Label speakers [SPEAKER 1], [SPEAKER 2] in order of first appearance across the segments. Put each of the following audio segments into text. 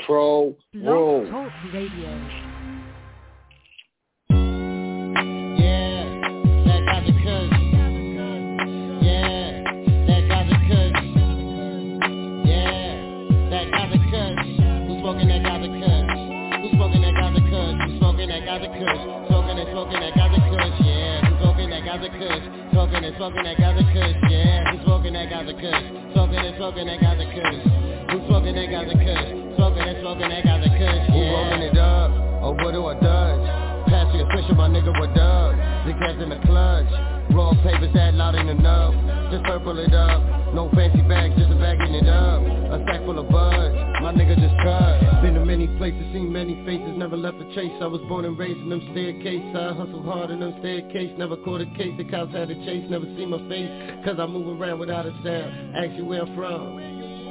[SPEAKER 1] Control Room.
[SPEAKER 2] Talk Radio.
[SPEAKER 3] Smoking that Gaza Kush, yeah. Who's smoking that Gaza Kush? Smoking that Gaza Kush. Who's smoking that Gaza Kush? Smoking that Gaza Kush, yeah. Who rolling it up? Or what do I dodge? Pass me a Fisher, my nigga, what up? The cats in the clutch. Raw papers that loud ain't enough. Just purple it up. No fancy bag, just a bagging it up. A sack full of buds. My nigga just cut. Been to many places, seen many faces. Never left a chase. I was born and raised in them staircases. I hustled hard in them staircases. Never caught a case. The cops had to chase. Never see my face. Cause I move around without a sound. Ask you where I'm from.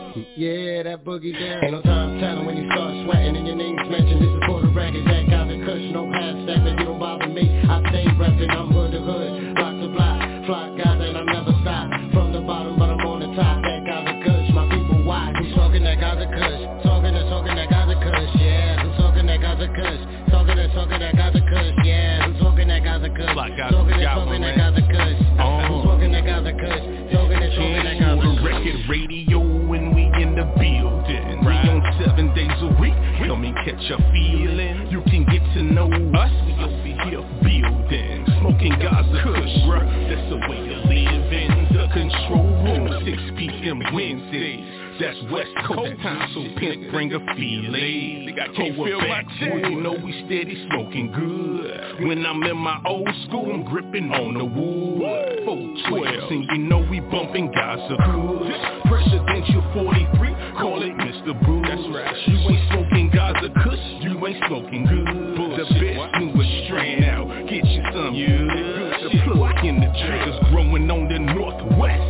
[SPEAKER 3] Yeah, that boogie down. Ain't no time telling when you start sweating and your name's mentioned. This is for the record, that Gaza Kush, no half stepping. You don't bother me, I stay reppin'. I'm hood to hood, block to block, flock Gaza and I never stop. From the bottom, but I'm on the top. That Gaza Kush, my people watch. Who's talking that Gaza Kush? Talking that Gaza Kush, yeah. Who's talking that Gaza Kush? Talking that Gaza Kush, yeah. Who's talking that Gaza Kush? Talking that Gaza Kush. Who's talking that Gaza Kush? Talking that Gaza Kush.
[SPEAKER 4] Record radio when we in the building. We on 7 days a week. Come and catch a feeling. You can get to know us. We over here building. Smoking Gaza Kush. That's the way to live in the control room. 6 p.m. Wednesdays. That's West Coast time, so pimp bring a feeling. I can't feel my chest. You know we steady smoking good. When I'm in my old school, I'm gripping on the wood. 412, and you know we bumping Gaza Kush. Presidential 43, call it Mr. Bruce. That's right. You ain't smoking Gaza Kush, you ain't smoking good. The best newest strain out, get you some good. The plug in the triggers growing on the Northwest.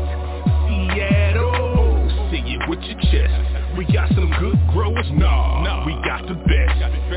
[SPEAKER 4] Seattle. Say it with your chest. We got some good growers, nah, we got the best.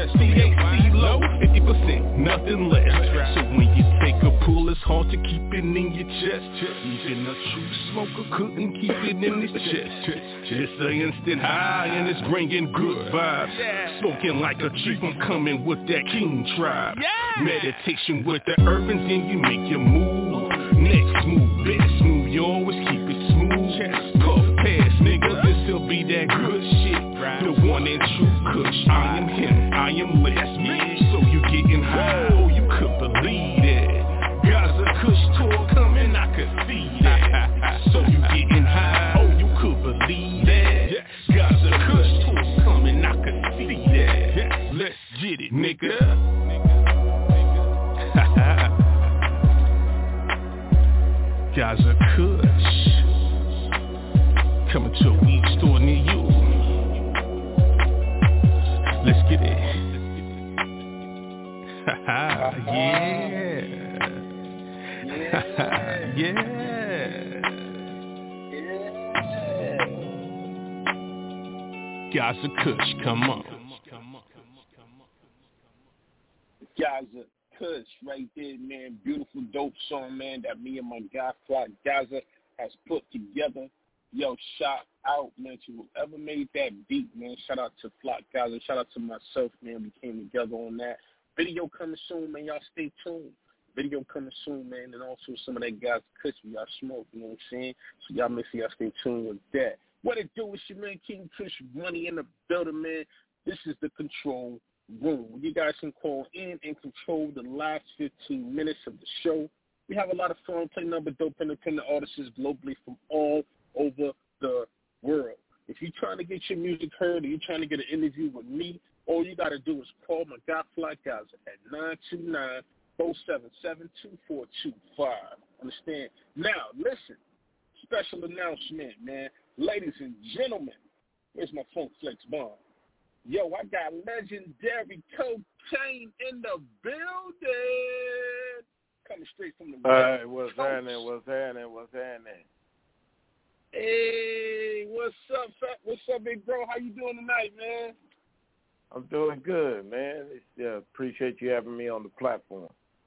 [SPEAKER 4] THC low, 50%, nothing less. So when you take a pull, it's hard to keep it in your chest. Even a true smoker couldn't keep it in his chest. It's an instant high and it's bringing good vibes. Smoking like a chief, I'm coming with that king tribe. Meditation with the urbans, then you make your move. Next move, best move, you always keep it smooth. Puff pass, nigga, this'll be that good shit. The one and true Kush, I am him, I am less. So you getting high, oh you could believe that. Gaza Kush tour coming, I could see that. So you getting high, oh you could believe that. Gaza Kush tour coming, I could see that. Let's get it, nigga. Gaza Kush coming to a weed store near you. Let's get it. Gaza Kush, come on.
[SPEAKER 1] Gaza Kush right there, man. Beautiful, dope song, man, that me and my guy Flock Gaza has put together. Yo, shout out, man, to whoever made that beat, man. Shout out to Flock Gaza. Shout out to myself, man. We came together on that. Video coming soon, man. Y'all stay tuned. Video coming soon, man. And also some of that Gaza Kush we y'all smoke, you know what I'm saying? So y'all make sure y'all stay tuned with that. What it do is your man King Kush Money in the building, man. This is the Control Room. You guys can call in and control the last 15 minutes of the show. We have a lot of fun, play number dope independent artists globally from all over the world. If you're trying to get your music heard or you're trying to get an interview with me, all you got to do is call my guy Flock Gaza at 929-477-2425. Understand? Now, listen, special announcement, man. Ladies and gentlemen, where's my Funk Flex Bomb? Yo, I got legendary Cocaine in the building. Coming straight from the
[SPEAKER 5] Hey, what's happening?
[SPEAKER 1] Hey, what's up, big bro? How you doing tonight, man?
[SPEAKER 5] I'm doing good, man. Appreciate you having me on the platform.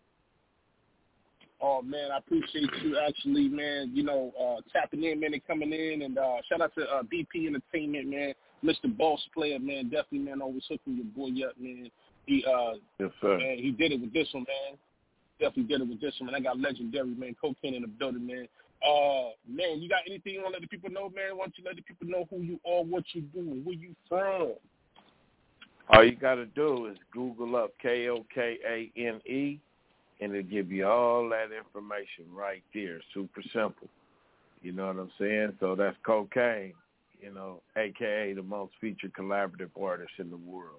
[SPEAKER 1] Oh, man, I appreciate you actually, man, tapping in, man, and coming in. And shout out to BP Entertainment, man. Mr. Boss Player, man, definitely, man, always hooking your boy up, man. He
[SPEAKER 5] yes, sir.
[SPEAKER 1] Man, he did it with this one, man. Definitely did it with this one, man. I got legendary, man, Cocaine in the building, man. Man, you got anything you want to let the people know, man? Why don't you let the people know who you are, what you do, and where you from?
[SPEAKER 5] All you got to do is Google up Kokane, and it'll give you all that information right there. Super simple. You know what I'm saying? So that's Cocaine, you know, a.k.a. the most featured collaborative artist in the world.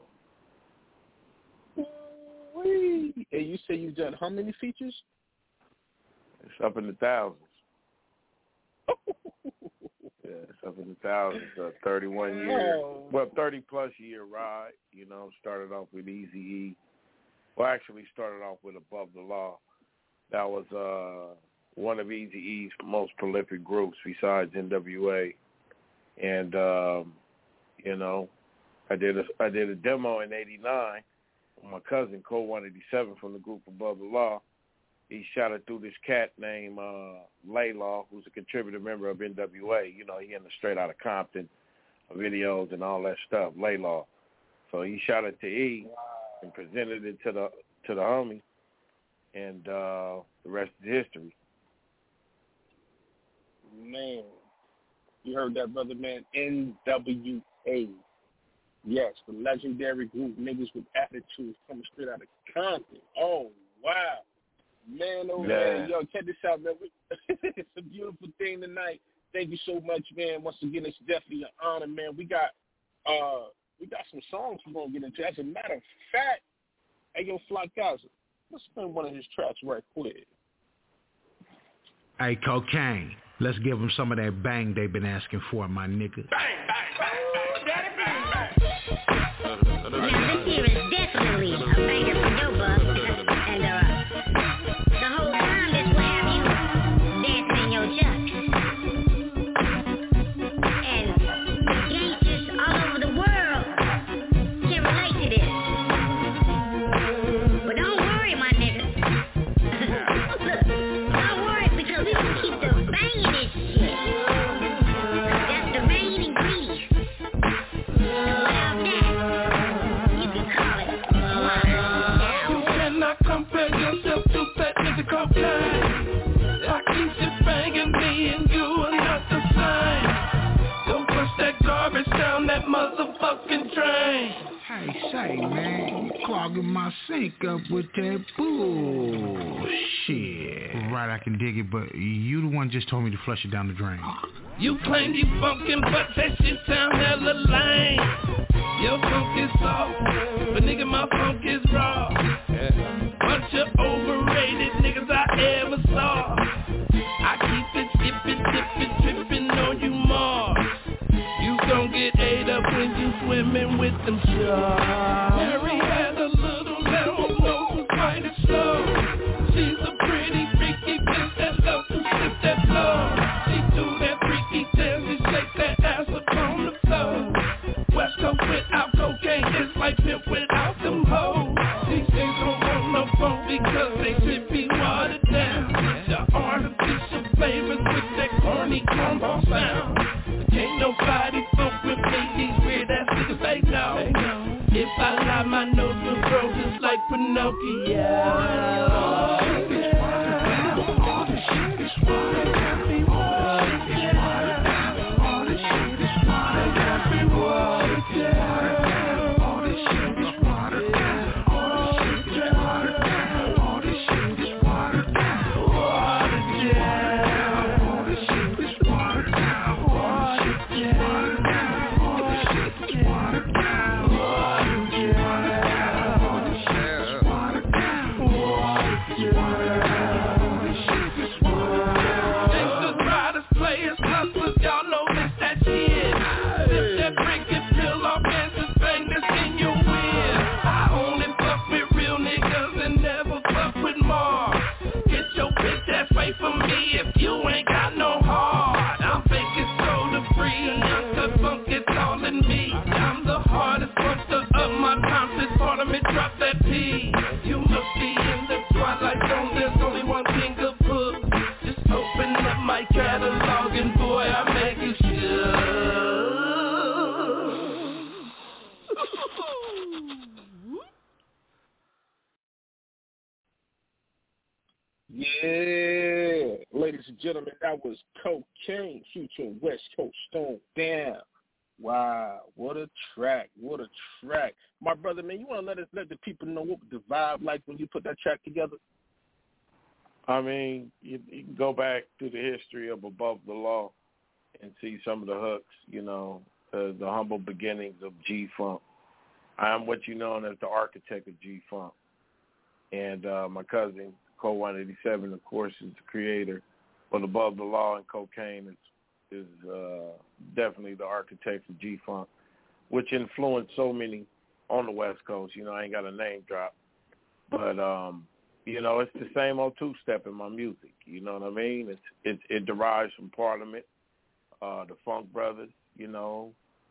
[SPEAKER 1] And you say you've done how many features?
[SPEAKER 5] It's up in the thousands. Yeah, it's up in the thousands. 31 years, 30-plus year ride. You know, started off with Eazy-E. Well, actually started off with Above the Law. That was one of Eazy-E's most prolific groups besides NWA. And, you know, I did a demo in 89 with my cousin, Cole 187 from the group Above the Law. He shot it through this cat named Laylaw, who's a contributor member of NWA. You know, he in the Straight Outta Compton videos and all that stuff, Laylaw. So he shot it to E and presented it to the homie, and the rest is history.
[SPEAKER 1] Man, you heard that, brother, man. NWA. Yes, the legendary group, niggas with attitudes coming straight out of Compton. Oh, wow. Man, oh, man. Yo, check this out, man. It's a beautiful thing tonight. Thank you so much, man. Once again, it's definitely an honor, man. We got some songs we're going to get into. As a matter of fact, hey, yo, Fly Gaza, let's play one of his tracks right quick.
[SPEAKER 2] Hey, Cocaine, let's give them some of that bang they've been asking for, my nigga.
[SPEAKER 6] Bang, bang, bang, bang. Now, this here is definitely a banger for your bub. And, the whole time this will have you dancing in your chucks. And gangsters all over the world can relate to this. But don't worry, my nigga. Look, don't worry, because we gonna keep the banging this shit. That's the main ingredient. And without that, you can call it wild.
[SPEAKER 4] You cannot compare yourself to that nigga Cocaine. I keep you banging me and you are not the same. Don't push that garbage down that motherfucking drain.
[SPEAKER 2] Hey, say, man, you clogging my sink up with that bullshit. Right, I can dig it, but you the one just told me to flush it down the drain.
[SPEAKER 4] You claim you funkin', but that shit sound hella lame. Your funk is soft, but nigga, my funk is raw. Bunch of overrated niggas I ever saw. I keep it skippin', dippin', trippin' on you Mars. You gon' get ate up when you swimming with them sharks. Mary had a little lemon nose who's quite slow. She's a pretty freaky bitch that loves to sip that blow. She do that freaky dance and shake that ass up on the floor. West Coast without cocaine is like pimp without them hoes. These things don't want no phone because they should be watered down. The artificial flavors with that corny cornball sound. Can't nobody fuck with me, these weird ass niggas they know. If I lie, my nose will grow just like Pinocchio. All the shit is watered down. All the shit is watered down. All the shit is watered down. Watered down. All the shit is watered down. All the shit is watered down. All the shit is watered down. Watered down. All the shit is watered down. Watered down. All the shit is watered down. Watered down. All the shit is watered down. Watered down. All the shit is watered down. Gangsters, riders, players,
[SPEAKER 1] Yeah. Ladies and gentlemen, that was Cocaine featuring West Coast Stone Down. Wow, what a track. What a track. My brother, man, you want to let the people know what the vibe like when you put that track together?
[SPEAKER 5] I mean, you can go back to the history of Above the Law and see some of the hooks, you know, the humble beginnings of G-Funk. I'm what you know as the architect of G-Funk. And my cousin, Cole 187, of course, is the creator. But Above the Law and Cocaine is definitely the architect of G-Funk, which influenced so many on the West Coast. You know, I ain't got a name drop. But, you know, it's the same old two-step in my music. You know what I mean? It derives from Parliament, the Funk Brothers, you know,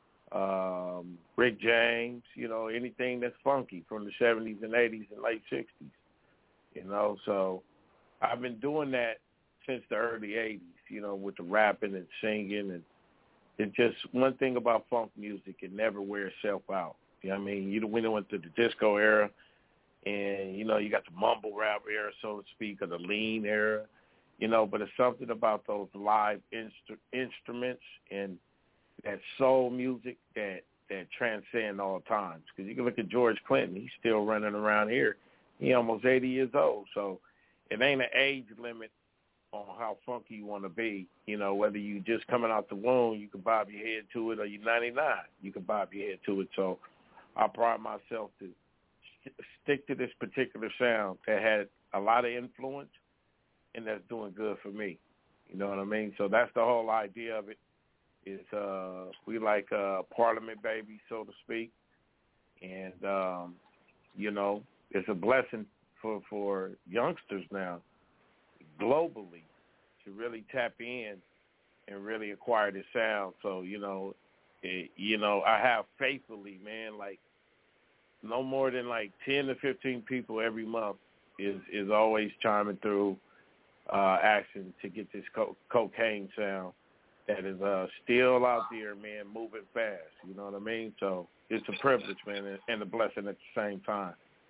[SPEAKER 5] Rick James, you know, anything that's funky from the 70s and 80s and late 60s. You know, so I've been doing that since the early 80s, you know, with the rapping and singing. And it's just one thing about funk music, it never wears itself out. You know what I mean? You went through the disco era, and, you know, you got the mumble rap era, so to speak, or the lean era, you know, but it's something about those live instruments and that soul music that transcend all times. Because you can look at George Clinton, he's still running around here. He's almost 80 years old, so it ain't an age limit on how funky you want to be. You know, whether you just coming out the womb, you can bob your head to it, or you're 99, you can bob your head to it. So I pride myself to stick to this particular sound that had a lot of influence and that's doing good for me. You know what I mean? So that's the whole idea of it. Is we like Parliament baby, so to speak, and you know, it's a blessing for youngsters now globally to really tap in and really acquire this sound. So you know, I have faithfully, man, like no more than like 10 to 15 people every month is always chiming through asking to get this cocaine sound. That is still out there, man, moving fast. You know what I mean? So it's a privilege, man, and a blessing at the same time.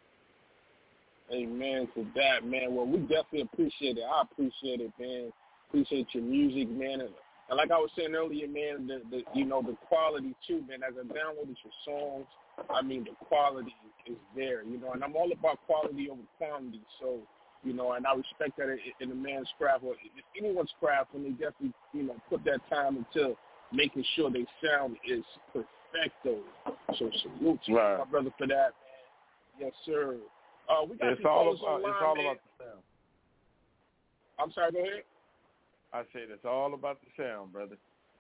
[SPEAKER 1] Amen to that, man. Well, we definitely appreciate it. I appreciate it, man. Appreciate your music, man. And like I was saying earlier, man, the quality too, man. As I downloaded your songs, I mean, the quality is there, you know. And I'm all about quality over quantity. So, you know, and I respect that in a man's craft or anyone's craft when they definitely, you know, put that time into making sure their sound is perfecto. So salute to you, my brother, for that, man. Yes, sir. We got
[SPEAKER 5] it's all about the sound.
[SPEAKER 1] I'm sorry, go ahead.
[SPEAKER 5] I said it's all about the sound, brother.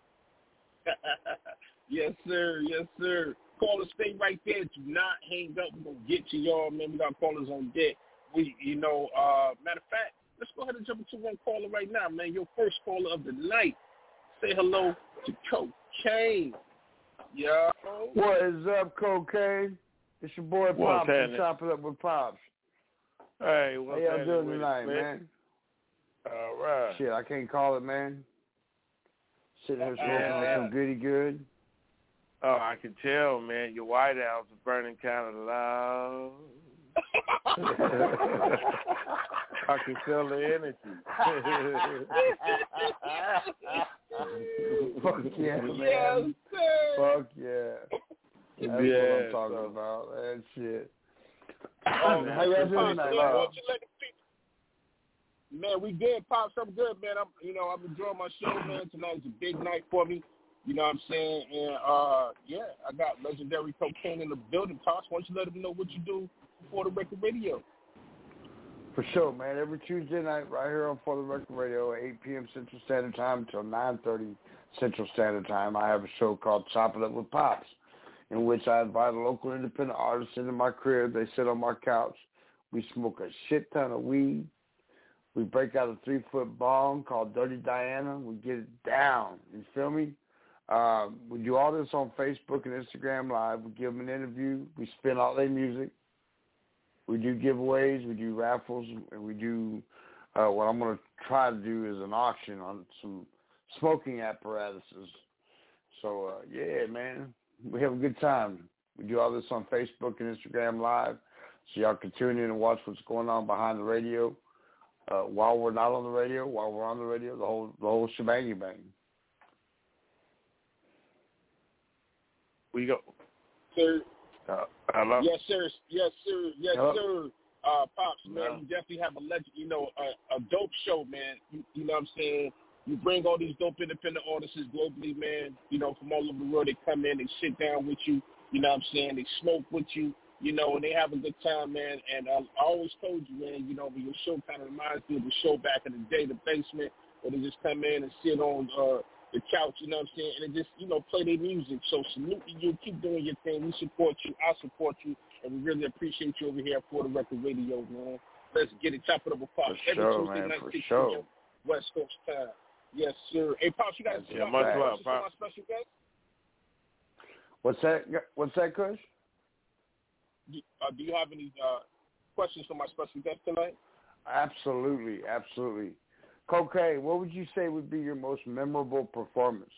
[SPEAKER 1] Yes, sir. Yes, sir. Callers, stay right there. Do not hang up. We're going to get to y'all, man. We got callers on deck. Matter of fact, let's go ahead and jump into one caller right now, man. Your first caller of the night. Say hello to Cocaine. Yo.
[SPEAKER 7] What is up, Cocaine? It's your boy Pops from Chop It Up with Pops.
[SPEAKER 5] Hey, what's
[SPEAKER 7] how y'all doing tonight, man?
[SPEAKER 5] All right.
[SPEAKER 7] Shit, I can't call it, man. Sitting here smoking on some goody good.
[SPEAKER 5] Oh, I can tell, man. Your White House is burning kind of loud. I can feel the energy.
[SPEAKER 7] Fuck yeah, man.
[SPEAKER 1] Yes, sir.
[SPEAKER 7] Fuck yeah. That's what I'm talking about. That shit. How y'all doing tonight,
[SPEAKER 1] man? We good, Pops. I'm good, man. I'm enjoying my show, man. Tonight's a big night for me. You know what I'm saying? And I got legendary Cocaine in the building. Pops, why don't you let them know what you do for the Record Radio?
[SPEAKER 7] For sure, man. Every Tuesday night right here on For the Record Radio at 8 p.m. Central Standard Time until 9:30 Central Standard Time. I have a show called Chop It Up with Pops, in which I invite a local independent artist into my crib. They sit on my couch. We smoke a shit ton of weed. We break out a 3-foot bong called Dirty Diana. We get it down. You feel me? We do all this on Facebook and Instagram Live. We give them an interview. We spin all their music. We do giveaways. We do raffles. And we do what I'm going to try to do is an auction on some smoking apparatuses. So, yeah, man, we have a good time. We do all this on Facebook and Instagram Live. So y'all can tune in and watch what's going on behind the radio. while we're not on the radio, while we're on the radio, the whole shebang bang.
[SPEAKER 5] We go.
[SPEAKER 1] Sir.
[SPEAKER 5] Hello?
[SPEAKER 1] Yes, sir. Yes, sir. Yes,
[SPEAKER 5] Hello?
[SPEAKER 1] sir. Pops, man, you definitely have a dope show, man. You know what I'm saying? You bring all these dope independent artists globally, man, from all over the world. They come in, they sit down with you, you know what I'm saying? They smoke with you, and they have a good time, man. And I always told you, man, when your show kind of reminds me of the show back in the day, The Basement, where they just come in and sit on the couch, you know what I'm saying, and they just, play their music. So salute to you. Keep doing your thing. We support you. I support you. And we really appreciate you over here for the Record Radio, man. Let's get it. Chop it up with Pops. Every Tuesday night, 6 p.m. West Coast time. Yes, sir. Hey, Pops, you got
[SPEAKER 5] much love, Pops.
[SPEAKER 1] My special guest?
[SPEAKER 7] What's that, Kush?
[SPEAKER 1] Do you have any questions for my special guest tonight?
[SPEAKER 7] Absolutely. Cocaine, what would you say would be your most memorable performance?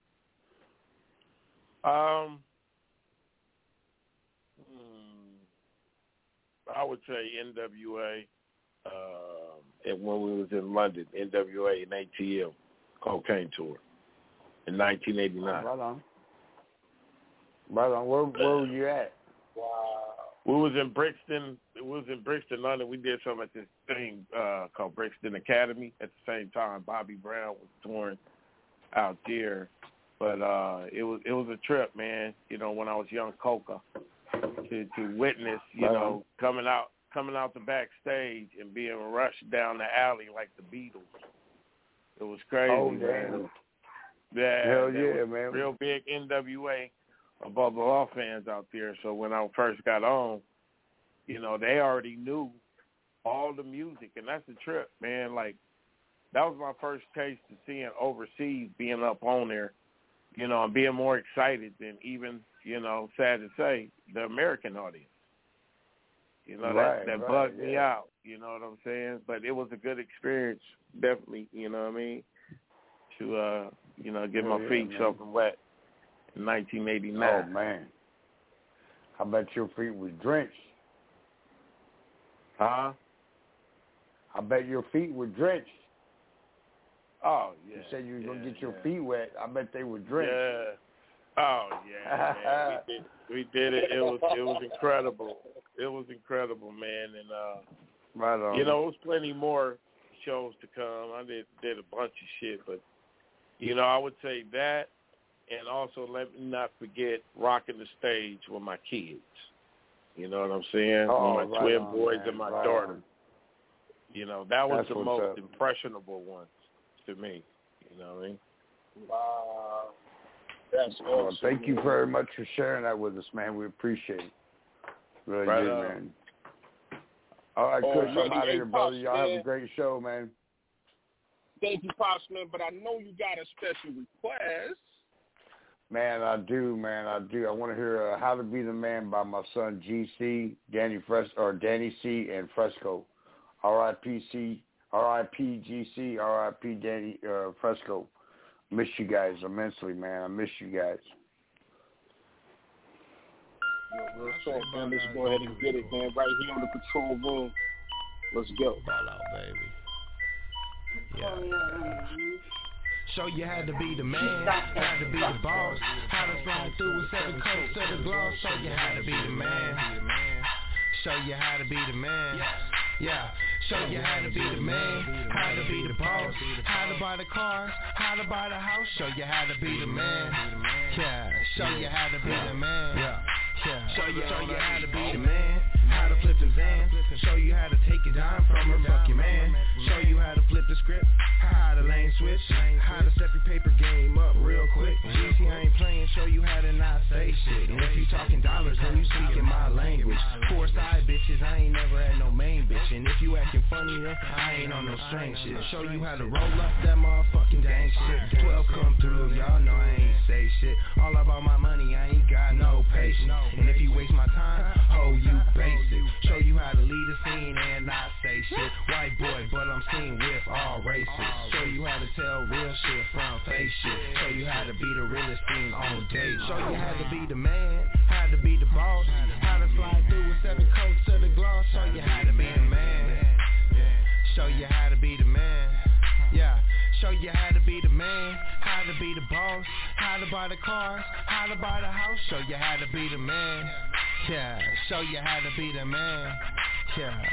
[SPEAKER 5] I would say NWA, and when we was in London, NWA and ATL Cocaine Tour in 1989.
[SPEAKER 7] Right on. Where were you at?
[SPEAKER 1] Wow.
[SPEAKER 5] We was in Brixton, London. We did something at this thing called Brixton Academy. At the same time, Bobby Brown was touring out there. But it was a trip, man. When I was young Coca, to witness, coming out the backstage and being rushed down the alley like the Beatles. It was crazy, man. Yeah,
[SPEAKER 7] hell yeah, man.
[SPEAKER 5] Real big NWA Above the Law fans out there. So when I first got on, they already knew all the music, and that's the trip, man. Like, that was my first taste of seeing overseas, being up on there, and being more excited than even, sad to say, the American audience. That bugged me out, you know what I'm saying? But it was a good experience, definitely, you know what I mean, to, get my feet soaking wet in 1989.
[SPEAKER 7] Oh, man. I bet your feet was drenched.
[SPEAKER 5] Huh?
[SPEAKER 7] I bet your feet were drenched.
[SPEAKER 5] Oh, yeah.
[SPEAKER 7] You said you were going to get your feet wet. I bet they were drenched.
[SPEAKER 5] Yeah. Oh, yeah, man. We did it. It was incredible. It was incredible, man. And,
[SPEAKER 7] right on.
[SPEAKER 5] There was plenty more shows to come. I did a bunch of shit. But, I would say that, and also let me not forget rocking the stage with my kids. You know what I'm saying?
[SPEAKER 7] Oh,
[SPEAKER 5] with my twin boys
[SPEAKER 7] man.
[SPEAKER 5] and my daughter. That was
[SPEAKER 7] That's
[SPEAKER 5] the most
[SPEAKER 7] up.
[SPEAKER 5] impressionable ones to me. You know what I mean?
[SPEAKER 1] Wow. That's awesome.
[SPEAKER 7] Well, thank you very much for sharing that with us, man. We appreciate it. Really
[SPEAKER 5] right
[SPEAKER 7] do,
[SPEAKER 5] on.
[SPEAKER 7] man. All right, Kush, I'm out of here, brother. Y'all have a great show, man.
[SPEAKER 1] Thank you, Pops, man. But I know you got a special request.
[SPEAKER 7] Man, I do. I want to hear How to Be the Man by my son GC, Danny C, and Fresco. R.I.P. GC, R.I.P. Danny Fresco. Miss you guys immensely, man. I miss you guys.
[SPEAKER 1] Real talk, man. Let's go ahead and get it, man. Right here in the control room. Let's go.
[SPEAKER 3] Ball out, baby. Yeah. Show you how to be the man, how to be the boss, how to slide through with 7 coats to the gloss. Show you how to be the man. Show you how to be the man. Yeah. Show you how to be the man, how to be the boss, how to buy the car, how to buy the house. Show you how to be the man. Yeah. Show you how to be the man. Yeah. Show you how to be the man, how to flip the Zans. Show you how to take a dime from her, fuck your man. Show you how to flip the script, how to lane switch, how to step your paper game up real quick. GC, I ain't playing, show you how to not say shit. And if you talking dollars, then you speaking my language. 4 side bitches, I ain't never had no main bitch. And if you acting funny, then I ain't on no strange shit. Show you how to roll up that motherfucking gang shit. 12 come through, y'all know I ain't say shit. All about my money, I ain't got no patience. And if you waste my time, oh, you basic. Show you how to lead a scene and not say shit. White boy, but I'm seen with all races. Show you how to tell real shit from fake shit. Show you how to be the realest thing on date. Show you how to be the man, how to be the boss, how to slide through with 7 coats to the gloss. Show you how to be the man. Show you how to
[SPEAKER 8] to be the boss, how to buy the cars, how to buy the house. Show you how to be the man. Yeah, show you how to be the man. Yeah.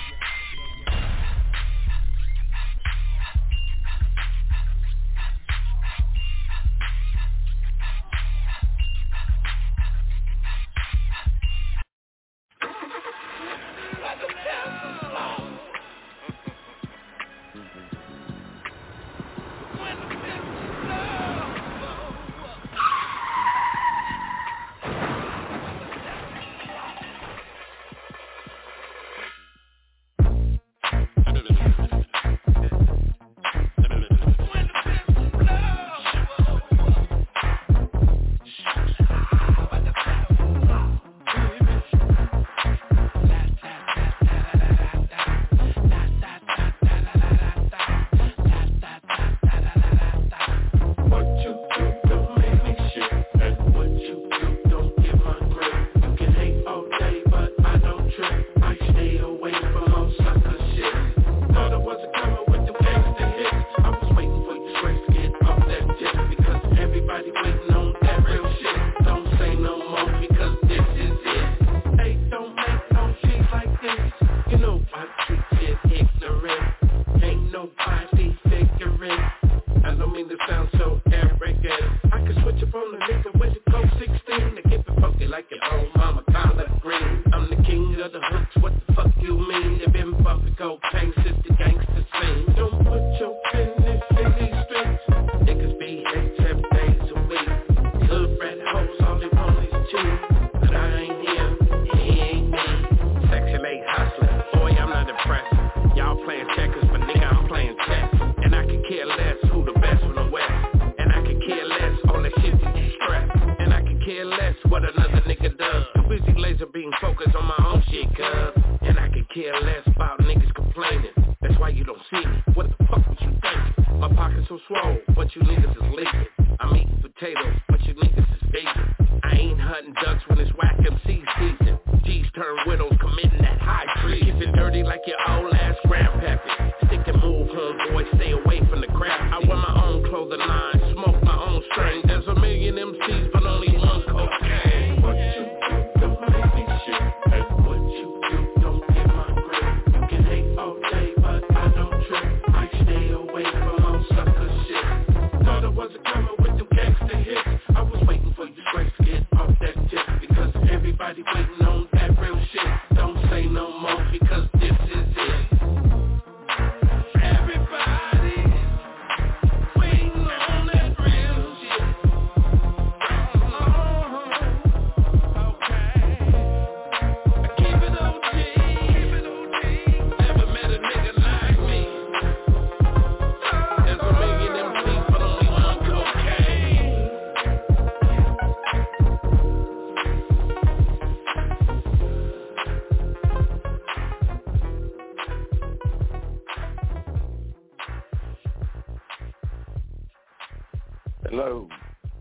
[SPEAKER 5] Hello.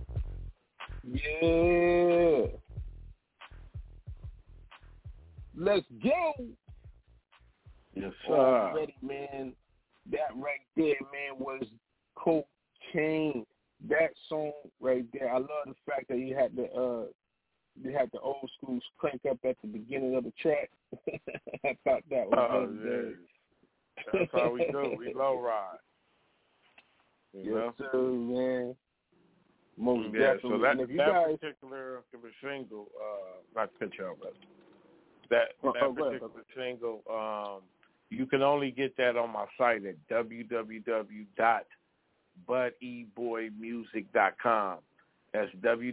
[SPEAKER 1] Yeah. Let's go.
[SPEAKER 5] Yes, sir.
[SPEAKER 1] Already, man. That right there, man, was Cocaine. That song right there. I love the fact that you had the old schools crank up at the beginning of the track. I thought that was
[SPEAKER 5] good. That's how we do. We low ride.
[SPEAKER 1] Yes, sir, man. Most
[SPEAKER 5] yeah,
[SPEAKER 1] definitely.
[SPEAKER 5] So that
[SPEAKER 1] guys...
[SPEAKER 5] particular single, not to cut you off, but that particular single, you can only get that on my site at www.budeboymusic.com. That's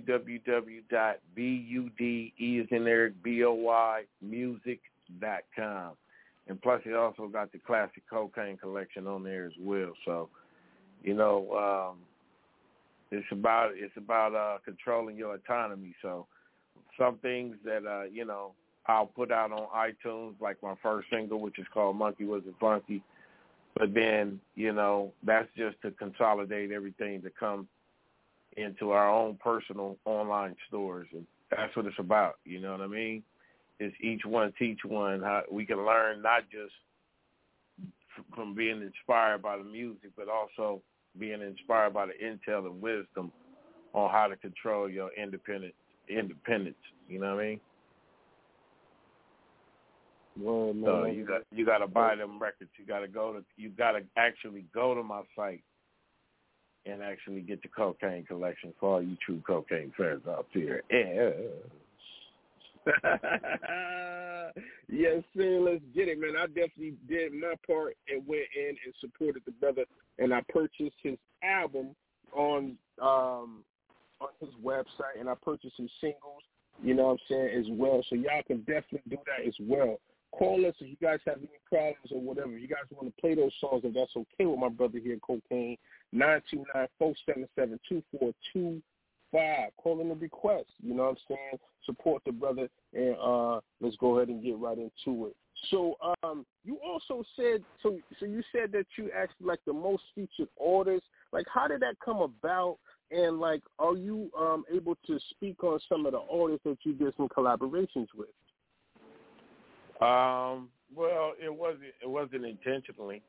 [SPEAKER 5] www.budeboymusic.com. And plus, it also got the classic Cocaine collection on there as well. So, you know, it's about controlling your autonomy. So, some things that you know, I'll put out on iTunes, like my first single, which is called Monkey Wasn't Funky. But then, you know, that's just to consolidate everything to come into our own personal online stores. And that's what it's about, you know what I mean? It's each one teach one. How we can learn not just from being inspired by the music, but also being inspired by the intel and wisdom on how to control your independence. You know what I mean?
[SPEAKER 1] Well, man,
[SPEAKER 5] so you got to buy them records. You got to actually go to my site and actually get the Cocaine Collection for all you true cocaine fans out there.
[SPEAKER 1] Yes, sir. Let's get it, man. I definitely did my part and went in and supported the brother, and I purchased his album on his website, and I purchased some singles, you know what I'm saying, as well. So y'all can definitely do that as well. Call us if you guys have any problems or whatever. If you guys want to play those songs, if that's okay with my brother here, Cocaine, 929-477-2425. Call in a request, you know what I'm saying? Support the brother, and let's go ahead and get right into it. So you also said, so you said that you actually like the most featured artists. Like, how did that come about? And, like, are you able to speak on some of the artists that you did some collaborations with?
[SPEAKER 5] Well, it wasn't intentionally.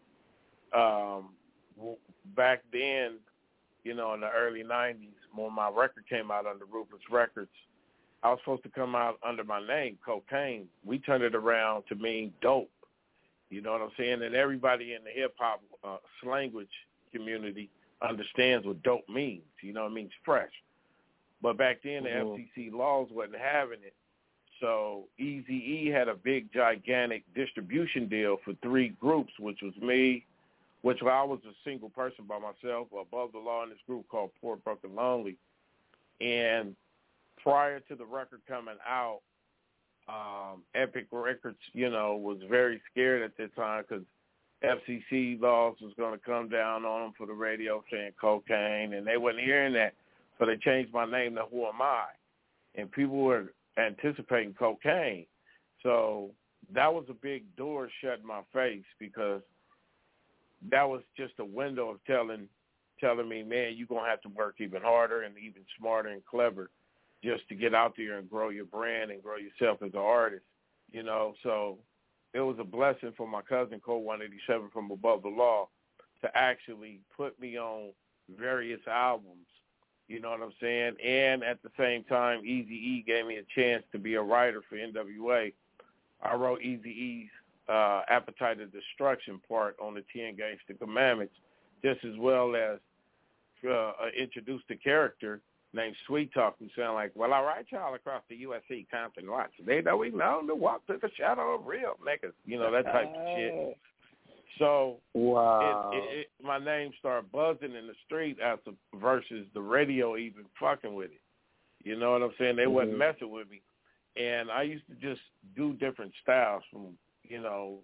[SPEAKER 5] Back then, you know, in the early 90s, when my record came out under Ruthless Records, I was supposed to come out under my name, Cocaine. We turned it around to mean dope. You know what I'm saying? And everybody in the hip-hop language community understands what dope means. You know, it means fresh. But back then, the FCC laws wasn't having it. So Eazy-E had a big, gigantic distribution deal for 3 groups, which was me, which I was a single person by myself, Above the Law in this group called Poor, Broke, and Lonely. And prior to the record coming out, Epic Records, you know, was very scared at that time because FCC laws was going to come down on them for the radio saying cocaine, and they wasn't hearing that. So they changed my name to Who Am I? And people were anticipating Cocaine. So that was a big door shut in my face because that was just a window of telling me, man, you're going to have to work even harder and even smarter and clever just to get out there and grow your brand and grow yourself as an artist, you know. So it was a blessing for my cousin, Code 187 from Above the Law, to actually put me on various albums, you know what I'm saying? And at the same time, Eazy-E gave me a chance to be a writer for NWA. I wrote Eazy-E's Appetite of Destruction part on the 10 Gangster Commandments, just as well as introduced a character named Sweet Talk, who sound like, well, I write y'all across the USC, Compton, Watts. They know we know to walk through the shadow of real niggas, you know, that type of shit. So
[SPEAKER 1] wow.
[SPEAKER 5] My name started buzzing in the street after versus the radio even fucking with it. You know what I'm saying? They wasn't messing with me. And I used to just do different styles from, you know,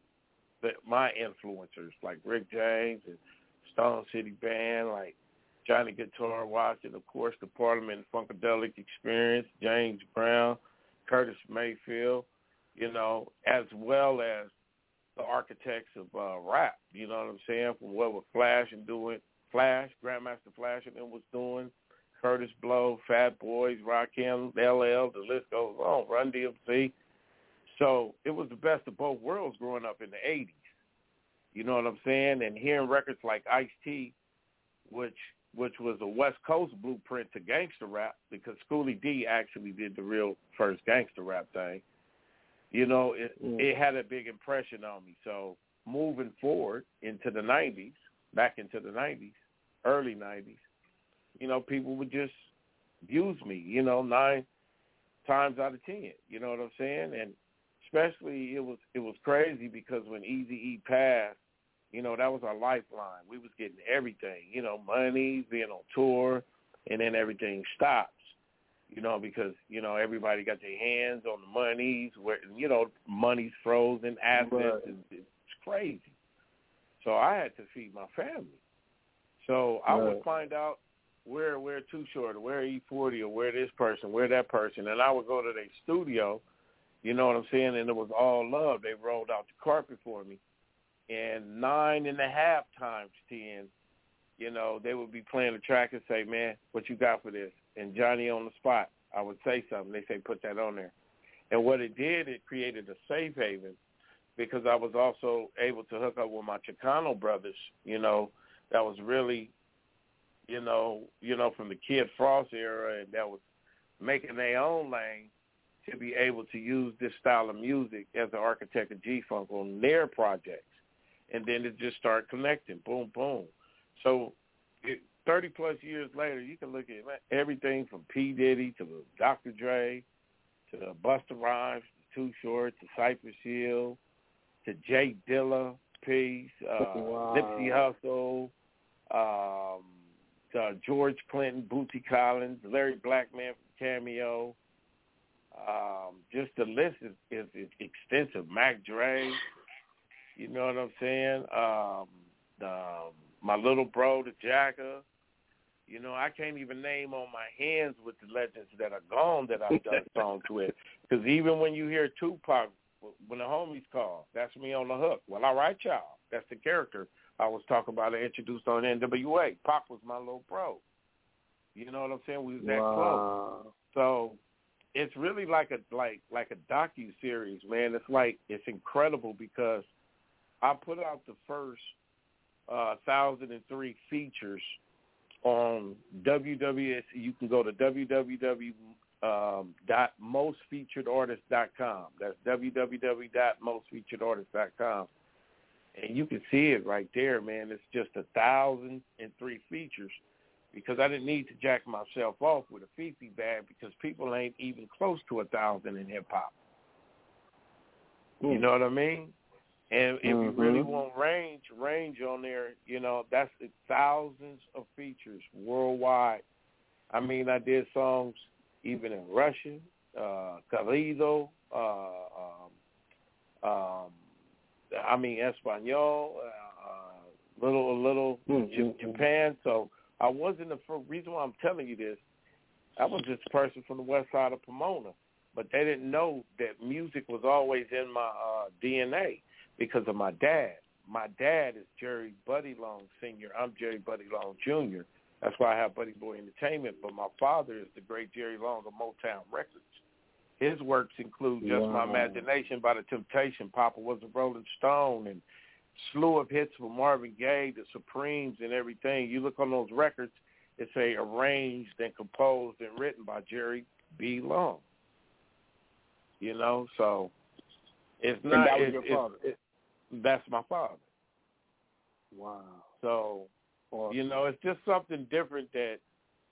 [SPEAKER 5] my influencers like Rick James and Stone City Band, like Johnny Guitar Watson, of course, the Parliament Funkadelic Experience, James Brown, Curtis Mayfield, you know, as well as the architects of rap, you know what I'm saying, from what was Flash and doing, Grandmaster Flash and them was doing, Curtis Blow, Fat Boys, Rakim, LL, the list goes on, Run DMC. So it was the best of both worlds growing up in the 80s. You know what I'm saying? And hearing records like Ice-T, which was a West Coast blueprint to gangster rap, because Schoolie D actually did the real first gangster rap thing. You know, it had a big impression on me. So moving forward into the 90s, back into the 90s, early 90s, you know, people would just use me, you know, 9 times out of 10. You know what I'm saying? And especially it was crazy because when Eazy-E passed, you know, that was our lifeline. We was getting everything, you know, money, being on tour, and then everything stops, you know, because, you know, everybody got their hands on the monies, where, you know, money's frozen, assets,
[SPEAKER 1] right.
[SPEAKER 5] It's crazy. So I had to feed my family. So I would find out where Too Short, or where E40, or where this person, where that person, and I would go to their studio, you know what I'm saying, and it was all love. They rolled out the carpet for me. And 9.5 times 10, you know, they would be playing the track and say, man, what you got for this? And Johnny on the spot, I would say something. They say, put that on there. And what it did, it created a safe haven, because I was also able to hook up with my Chicano brothers, you know, that was really you know, from the Kid Frost era, and that was making their own lane to be able to use this style of music as the architect of G-Funk on their projects. And then it just started connecting, boom, boom. So 30-plus years later, you can look at everything from P. Diddy to Dr. Dre to Busta Rhymes, to Too Short, to Cypress Hill, to Jay Dilla, Peace, Nipsey Hussle, George Clinton, Bootsy Collins, Larry Blackman from Cameo. Just the list is extensive. Mac Dre, you know what I'm saying? My little bro, the Jacker. You know, I can't even name on my hands with the legends that are gone that I've done songs with. Because even when you hear Tupac, when the homies call, that's me on the hook. Well, all right, y'all. That's the character I was talking about and introduced on NWA. Pac was my little bro. You know what I'm saying? We was that close. So it's really like a docu-series, man. It's incredible because I put out the first 1,003 features on WWS. You can go to www.mostfeaturedartist.com. That's www.mostfeaturedartist.com. And you can see it right there, man. It's just 1,003 features because I didn't need to jack myself off with a Fifi bag because people ain't even close to 1,000 in hip-hop. You know what I mean? And if you really want range on there, you know, that's thousands of features worldwide. I mean, I did songs even in Russian, Corrido, Espanol, Japan. So I wasn't the first. Reason why I'm telling you this, I was just a person from the west side of Pomona, but they didn't know that music was always in my DNA. Because of my dad. My dad is Jerry Buddy Long Sr. I'm Jerry Buddy Long Jr. That's why I have Buddy Boy Entertainment. But my father is the great Jerry Long of Motown Records. His works include Just My Imagination by The Temptation, Papa Was a Rolling Stone, and slew of hits from Marvin Gaye, The Supremes, and everything. You look on those records, it's arranged and composed and written by Jerry B. Long. You know, so it's not.
[SPEAKER 1] And that was your father.
[SPEAKER 5] That's my father.
[SPEAKER 1] Wow.
[SPEAKER 5] So, you know, it's just something different that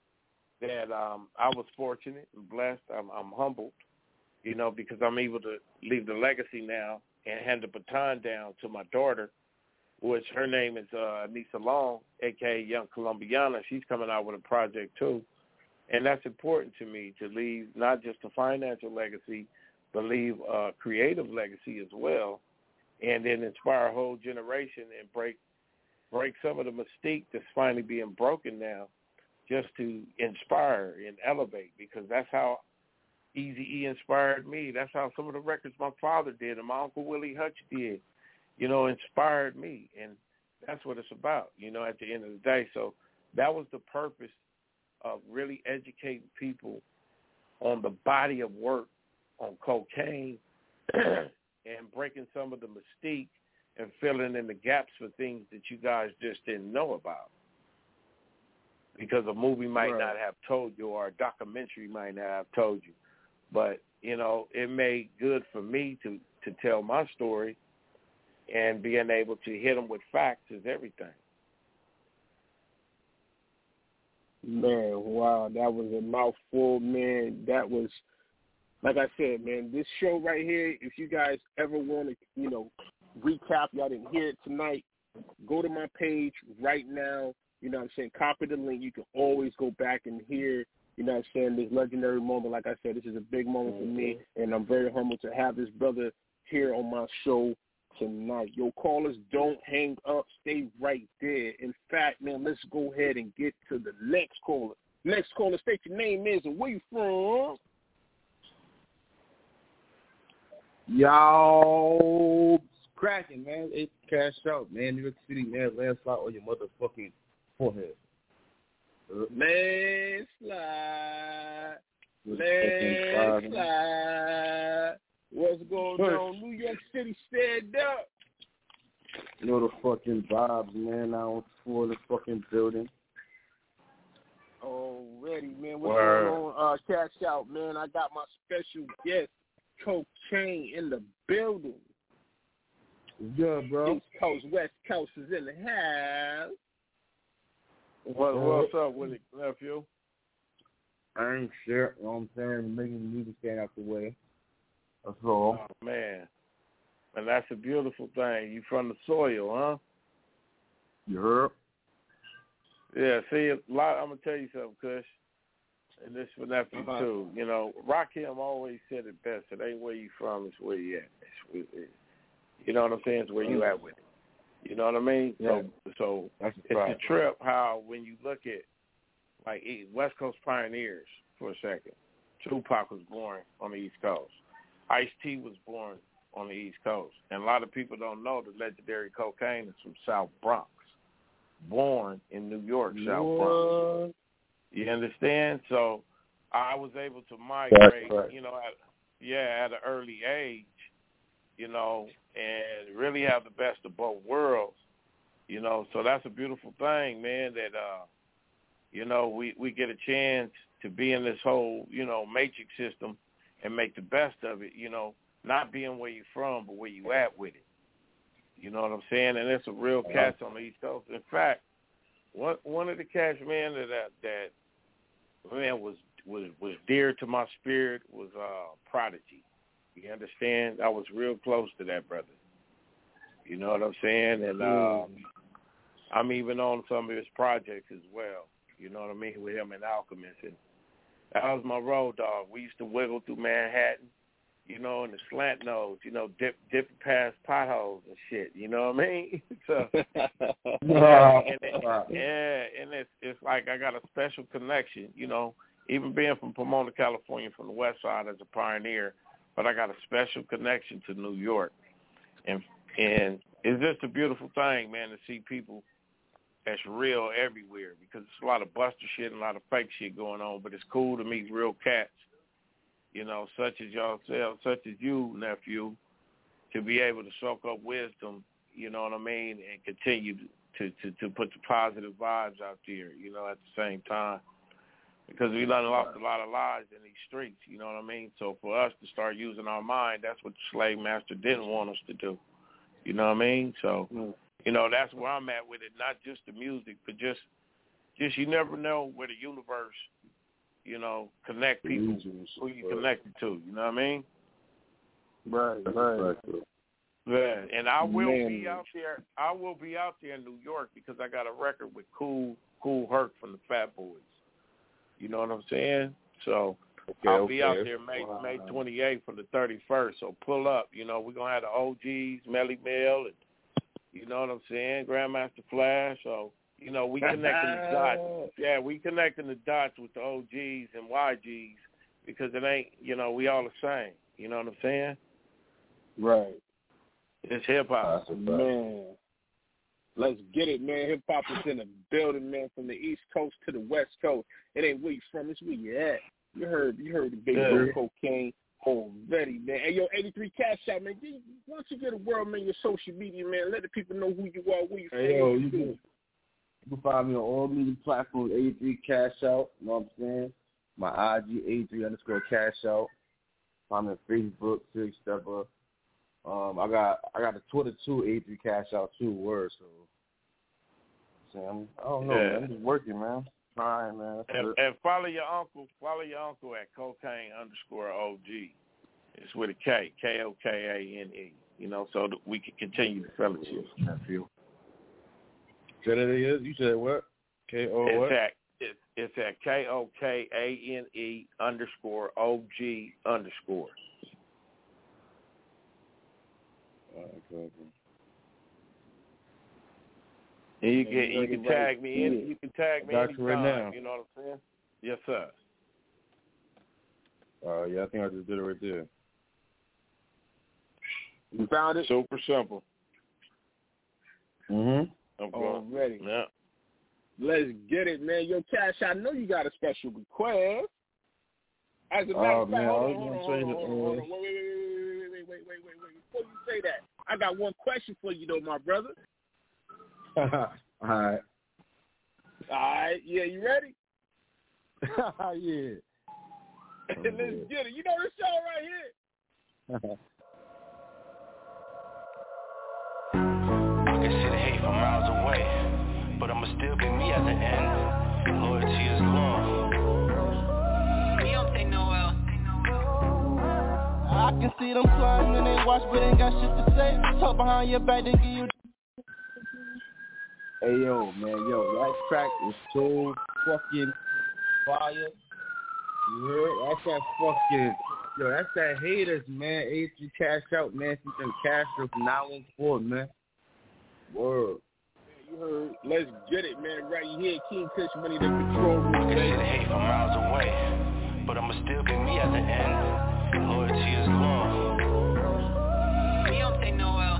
[SPEAKER 5] I was fortunate and blessed. I'm humbled, you know, because I'm able to leave the legacy now and hand the baton down to my daughter, which her name is Anissa Long, a.k.a. Young Colombiana. She's coming out with a project, too. And that's important to me, to leave not just a financial legacy, but leave a creative legacy as well, and then inspire a whole generation and break some of the mystique that's finally being broken now, just to inspire and elevate, because that's how Eazy-E inspired me. That's how some of the records my father did and my Uncle Willie Hutch did, you know, inspired me. And that's what it's about, you know, at the end of the day. So that was the purpose of really educating people on the body of work on cocaine and breaking some of the mystique and filling in the gaps for things that you guys just didn't know about. Because a movie might not have told you, or a documentary might not have told you. But, you know, it made good for me to tell my story, and being able to hit them with facts is everything.
[SPEAKER 1] Man, wow, that was a mouthful, man. That was, like I said, man, this show right here, if you guys ever want to, you know, recap, y'all didn't hear it tonight, go to my page right now, you know what I'm saying, copy the link. You can always go back and hear, you know what I'm saying, this legendary moment. Like I said, this is a big moment for me, and I'm very humbled to have this brother here on my show tonight. Yo, callers, don't hang up. Stay right there. In fact, man, let's go ahead and get to the next caller. Next caller, state your name is and where you from.
[SPEAKER 9] Yo, cracking, man. It's Cash Out, man. New York City, man. Landslide on your motherfucking forehead.
[SPEAKER 1] Landslide. Landslide. What's going on? New York City, stand up.
[SPEAKER 9] You know the fucking vibes, man. I on tour the fucking building.
[SPEAKER 1] Already, man. What's going on? Cash out, man. I got my special guest, Cocaine, in the building.
[SPEAKER 9] Good, bro.
[SPEAKER 1] East Coast, West Coast is in the house.
[SPEAKER 5] What's up with it, nephew?
[SPEAKER 9] I ain't shit. You know what I'm saying? Making the music stand out the way. That's all.
[SPEAKER 5] Oh, man. And that's a beautiful thing. You from the soil, huh?
[SPEAKER 9] You heard?
[SPEAKER 5] Yeah, see, I'm going to tell you something, Kush. And this for nephew, too. You know, Rakim always said it best. It ain't where you from, it's where you at. You know what I'm saying? It's where you at with it. You know what I mean?
[SPEAKER 9] Yeah.
[SPEAKER 5] So
[SPEAKER 9] that's
[SPEAKER 5] it's a trip how when you look at, like, West Coast pioneers for a second, Tupac was born on the East Coast. Ice-T was born on the East Coast. And a lot of people don't know the legendary Cocaine is from South Bronx, born in New York, South Bronx. You understand? So I was able to migrate, you know, at an early age, you know, and really have the best of both worlds, you know. So that's a beautiful thing, man, that, you know, we get a chance to be in this whole, you know, matrix system and make the best of it, you know, not being where you're from, but where you at with it. You know what I'm saying? And there's some real cats on the East Coast. In fact, one of the cats, man, that man was dear to my spirit was Prodigy. You understand? I was real close to that brother. You know what I'm saying? And I'm even on some of his projects as well. You know what I mean? With him and Alchemist. And that was my road dog. We used to wiggle through Manhattan, you know, in the slant nose, you know, dip past potholes and shit. You know what I mean? So, and it's like I got a special connection, you know, even being from Pomona, California, from the West Side as a pioneer, but I got a special connection to New York. And it's just a beautiful thing, man, to see people that's real everywhere, because it's a lot of buster shit and a lot of fake shit going on, but it's cool to meet real cats, you know, such as yourself, such as you, nephew, to be able to soak up wisdom, you know what I mean, and continue to put the positive vibes out there, you know, at the same time. Because we done lost a lot of lives in these streets, you know what I mean? So for us to start using our mind, that's what the slave master didn't want us to do. You know what I mean? So, you know, that's where I'm at with it, not just the music, but just you never know where the universe, you know, connect people who you connected to, you know what I mean?
[SPEAKER 9] Right.
[SPEAKER 5] Yeah, and I will be out there. I will be out there in New York because I got a record with Cool Herc from the Fat Boys. You know what I'm saying? So I'll be out there May 28th for the 31st. So pull up. You know, we're going to have the OGs, Melly Mel, and you know what I'm saying, Grandmaster Flash. So, you know, we connecting the dots. Yeah, we connecting the dots with the OGs and YGs because it ain't, you know, we all the same. You know what I'm saying?
[SPEAKER 1] Right.
[SPEAKER 5] It's hip-hop.
[SPEAKER 1] Man. Let's get it, man. Hip-hop is in the building, man, from the East Coast to the West Coast. It ain't where you from, it's where you at. You heard the big Cocaine already, man. Hey, yo, 83 Cash Out, man. Once you get a world, man, your social media, man, let the people know who you are, where you from.
[SPEAKER 9] Hey, yo, you can find me on all media platforms, 83 Cash Out. You know what I'm saying? My IG, 83_Cash Out. Find me on Facebook, Six Stepper. I got a Twitter too, 83 Cash Out 2 words. So, I don't know, man. I'm just working, man. Trying, man.
[SPEAKER 5] And follow your uncle. Follow your uncle at Cocaine_OG. It's with a K, Kokane. You know, so that we can continue the fellowship. I feel.
[SPEAKER 9] Say that again. You said what? K-O what?
[SPEAKER 5] It's at KOKANE_OG_.
[SPEAKER 9] Okay.
[SPEAKER 5] And you can tag me in. You can tag me anytime.
[SPEAKER 9] Right now.
[SPEAKER 5] You know what I'm saying? Yes, sir.
[SPEAKER 9] Yeah, I think I just did it right there.
[SPEAKER 1] You found it?
[SPEAKER 5] Super simple.
[SPEAKER 9] I'm
[SPEAKER 1] ready.
[SPEAKER 5] Yeah.
[SPEAKER 1] Let's get it, man. Yo, Cash, I know you got a special request. As a matter of fact, hold on. Wait. Before you say that, I got one question for you, though, my brother.
[SPEAKER 9] All right.
[SPEAKER 1] Yeah, you ready?
[SPEAKER 9] Yeah.
[SPEAKER 1] Let's get it. You know this show right here.
[SPEAKER 8] I can see the hate from miles away, but I'ma still be me at the end. Loyalty is law.
[SPEAKER 3] We don't take no L. I can see them plotting and they watch, but ain't got shit to say. Talk behind your back, they give you.
[SPEAKER 9] Hey, yo, man, that track is so fucking fire. You heard? That's that fucking, that's that haters, man. A3 Cash Out, man. Featuring Castro from now on forward, man. Word.
[SPEAKER 1] You heard? Let's get it, man. Right here, King Kush Money, the control room.
[SPEAKER 8] I can see the hate from miles away, but I'ma still be me at the end. Loyalty is law.
[SPEAKER 3] We don't take no L.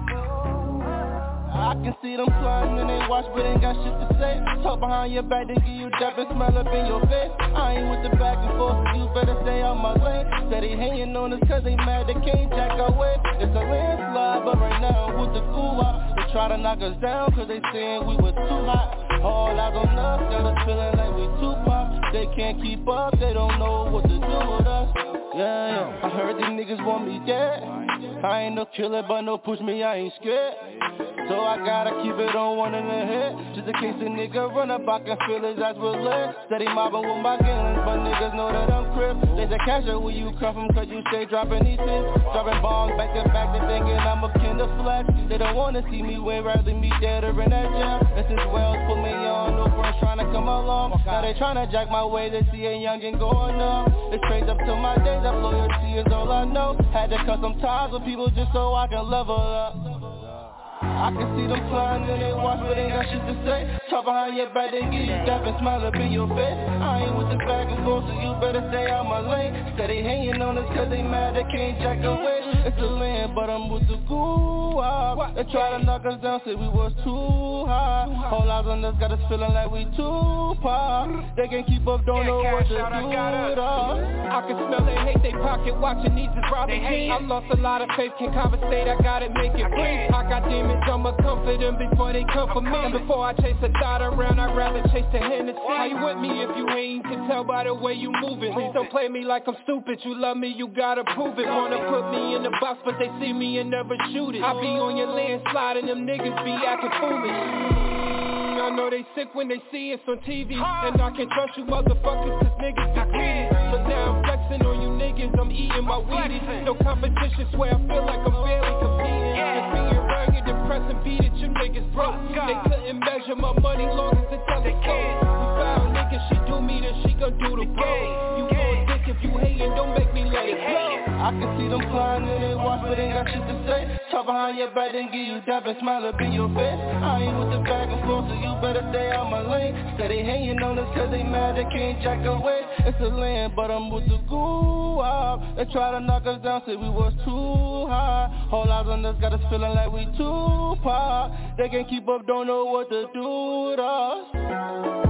[SPEAKER 3] I can see them plotting and they watch, but ain't got shit to say. Talk behind your back, they give you dap and smile up in your face. I ain't with the back and forth, so you better stay out my lane. Said they hating on us cause they mad, they can't jack our way. It's a landslide, but right now with the goo-wah, they try to knock us down cause they saying we was too hot. All eyes on us, got us feeling like we too pop. They can't keep up, they don't know what to do with us. Yeah, I heard these niggas want me dead. I ain't no killer, but no push me, I ain't scared. So I gotta keep it on one in the head, just in case a nigga run up, I can feel his eyes with lead. Steady mobbing with my gangs, but niggas know that I'm crip. They say cash out where you come from, cause you stay dropping these things. Dropping bombs back to back, they thinking I'm a kin of flesh. They don't wanna see me win, rather me dead or in that jail. And since Wells put me on, no friends trying to come along. Now they trying to jack my way, they see a youngin' going up. It's straight up to my days, that loyalty is all I know. Had to cut some ties with people just so I can level up. I can see them flying and they watch, but ain't got shit to say. Talk behind your back, they give you dap and smile up in your face. I ain't with the back and forth, so you better stay out my lane. Steady hanging on us cause they mad, they can't jack away. It's the land, but I'm with the goo-wah. They try to knock us down, say we was too high. Whole eyes on us, got us feeling like we too pop. They can't keep up, don't know what to do with us.
[SPEAKER 10] I can smell they hate, they pocket watching, these is robbing jeans. I lost a lot of faith, can't conversate, I gotta make it brief. I got demons, I'ma comfort them before they come for me. And before I chase a thought around, I'd rather chase the Hennessy. How you with me if you ain't? Can tell by the way you moving. Please don't play me like I'm stupid. You love me, you gotta prove it. Wanna put me in the box, but they see me and never shoot it. I be on your landslide and them niggas be acting foolish. I know they sick when they see us on TV. And I can't trust you motherfuckers cause niggas be greedy. So now I'm flexing on you niggas, I'm eating my Wheaties. No competition, swear I feel like I'm barely competing. Just being rugged, depressing, beat it, you niggas broke. They couldn't measure my money long as the telescope. You foul nigga, she do me, then she gon' do the bro. You on dick if you hating, don't make me let it go.
[SPEAKER 3] I can see them flying and they watch, but ain't got shit to say. Talk behind your back, then give you dap and smile up in your face. I ain't with the back and forth, so you better stay out my lane. Steady hanging on us cause they mad, they can't jack away. It's a land, but I'm with the goo-wah. They try to knock us down, say we was too high. Whole eyes on us, got us feeling like we too pop. They can't keep up, don't know what to do with us.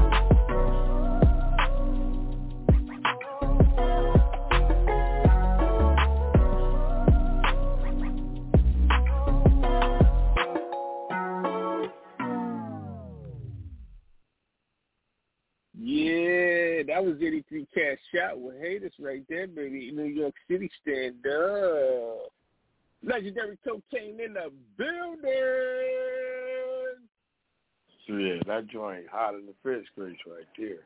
[SPEAKER 1] Yeah, that was 83 Cash Out with haters right there, baby. New York City, stand up. Legendary Cocaine in the building.
[SPEAKER 5] So yeah, that joint hot in the fish grease right there.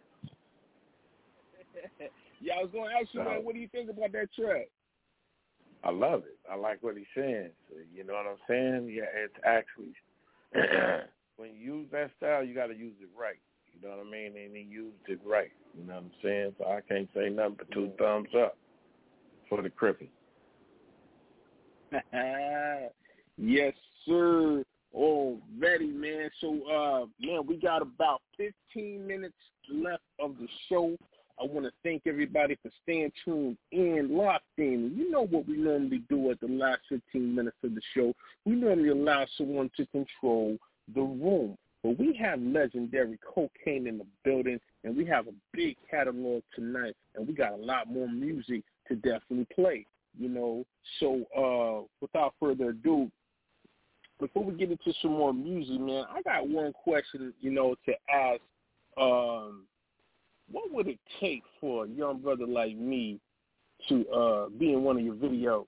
[SPEAKER 1] Yeah, I was going to ask you, man, what do you think about that track?
[SPEAKER 5] I love it. I like what he's saying. So, you know what I'm saying? Yeah, it's actually, when you use that style, you got to use it right. You know what I mean? And he used it right. You know what I'm saying? So I can't say nothing but 2 thumbs up for the Crippy.
[SPEAKER 1] Yes, sir. Already, man. So, man, we got about 15 minutes left of the show. I want to thank everybody for staying tuned in, locked in. You know what we normally do at the last 15 minutes of the show. We normally allow someone to control the room. But we have legendary Cocaine in the building, and we have a big catalog tonight, and we got a lot more music to definitely play, you know. So without further ado, before we get into some more music, man, I got one question, you know, to ask what would it take for a young brother like me to be in one of your videos?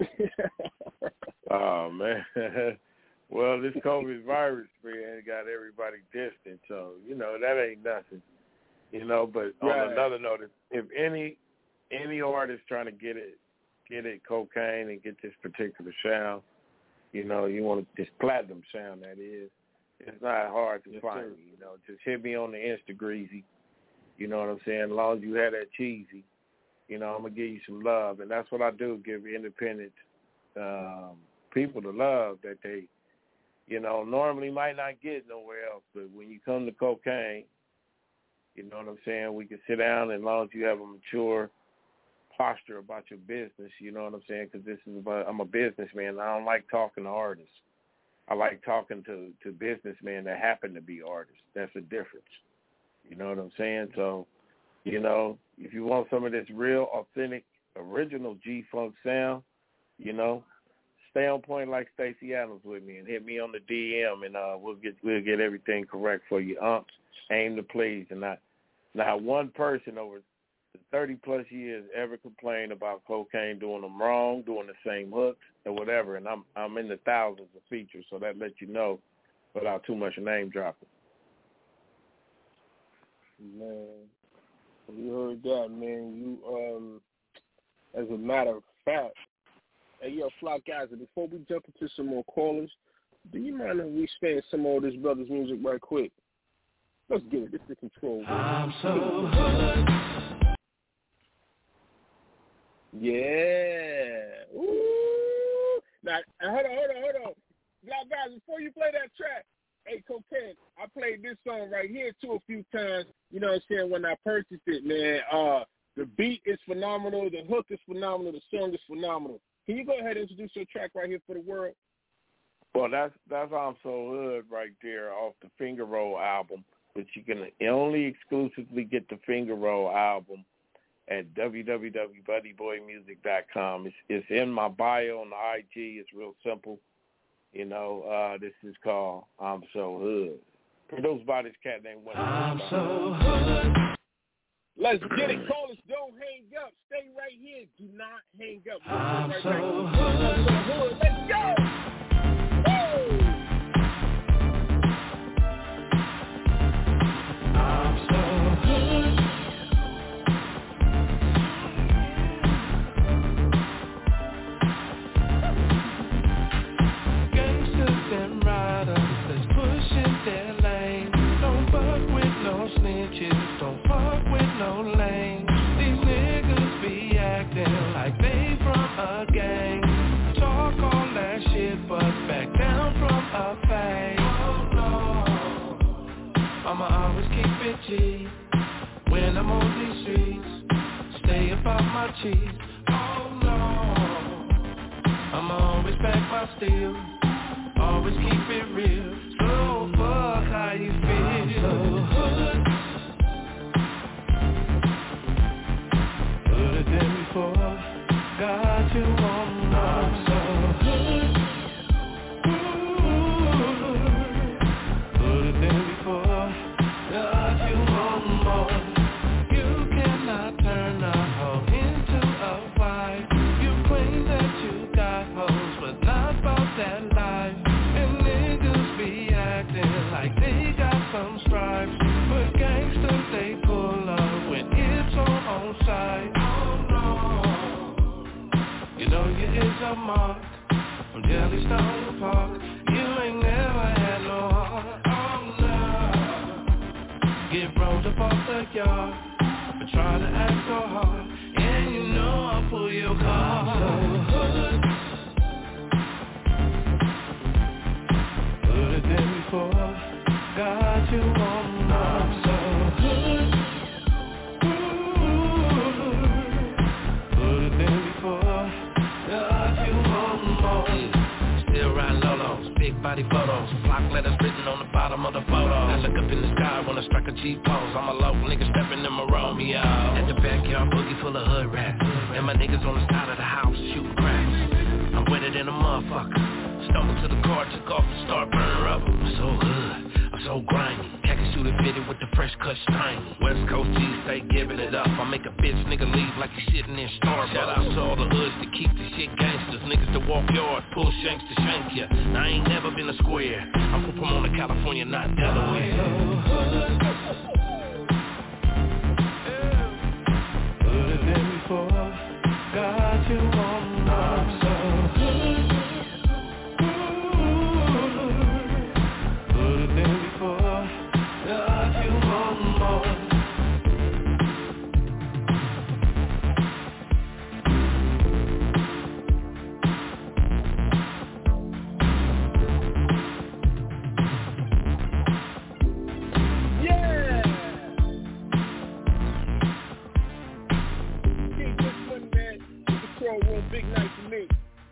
[SPEAKER 5] Oh, man. Well, this COVID virus, man, got everybody distant. So, that ain't nothing. But on another note, if any artist trying to get it cocaine and get this particular sound, you want this platinum sound, that is, it's not hard to find me. Just hit me on the Instagreasy. You know what I'm saying? As long as you have that cheesy, I'm going to give you some love. And that's what I do, give independent people the love that they, normally might not get nowhere else. But when you come to cocaine, you know what I'm saying, we can sit down, and as long as you have a mature posture about your business, you know what I'm saying, because I'm a businessman. I don't like talking to artists. I like talking to businessmen that happen to be artists. That's the difference. You know what I'm saying? So, if you want some of this real, authentic, original G-Funk sound, stay on point like Stacey Adams with me and hit me on the DM, and we'll get everything correct for you. Aim to please, and not one person over the 30-plus years ever complained about cocaine doing them wrong, doing the same hooks or whatever, and I'm in the thousands of features, so that lets you know without too much name dropping.
[SPEAKER 1] Man, you heard that, man. You, as a matter of fact, hey, yo, Flock guys, before we jump into some more callers, do you mind if we spin some more of this brother's music right quick? Let's get it. This is the Control. I'm so good. Yeah. Ooh. Now, hold on. Now, guys, before you play that track, hey, Cocaine, I played this song right here, too, a few times, you know what I'm saying, when I purchased it, man. The beat is phenomenal. The hook is phenomenal. The song is phenomenal. Can you go ahead and introduce your track right here for the world?
[SPEAKER 5] Well, that's I'm So Hood right there off the Finger Roll album, but you can only exclusively get the Finger Roll album at www.buddyboymusic.com. It's in my bio on the IG. It's real simple. This is called I'm So Hood. Produced by this cat named Wayne. I'm so hood.
[SPEAKER 1] Let's get it. Callers, don't hang up. Stay right here. Do not hang up.
[SPEAKER 3] I'm
[SPEAKER 1] right
[SPEAKER 3] so
[SPEAKER 1] hood. Let's go. Woo!
[SPEAKER 3] I'm so hood. Gangsters and riders that's pushing their lane. Don't fuck with no snitches. Don't fuck with no lame. These niggas be acting like they from a gang. Talk all that shit but back down from a fade. Oh no, I'ma always keep it G when I'm on these streets. Stay about my cheese. Oh no, I'ma always back my steel. Always keep it real. So fuck how you feel. I'm so hood. Put it in before. Got you on my so hood. Put it in before. Got you on more. You cannot turn a hoe into a wife. You claim that you got hoes, but not about that life. And niggas be acting like they got some stripes, but gangsters they pull up when it's on site. You know you is a mark from Jellystone Park. You ain't never had no heart. Oh no. Get rolled up off the yard, but try to act so hard. And you know I'll pull your car. I'm so hood. Put it in before. Got you on my I'm so hood. Put it in before. Still riding Lolos, big body photos, block letters written on the bottom of the photo. I look up in the sky when I strike a G-pose. I'm a local nigga stepping in my Romeo. At the backyard boogie full of hood rats, and my niggas on the side of the house shooting cracks. I'm wetter than a motherfucker. Stumbled to the car, took off and start burning rubber. I'm so hood, I'm so grimy. Khaki suit fitted with the
[SPEAKER 4] fresh cut string. West Coast G's stay giving it up. I make a bitch nigga leave like he shitting in Starbucks. Shout out to all the hoods that keep the shit gangsters. Niggas that walk yards, pull shanks to shank ya. I ain't never been a square. I'm from Pomona, California, not Delaware.
[SPEAKER 8] Put it in before, got you on my soul. Put it in before, got you on more.
[SPEAKER 1] Big night for me.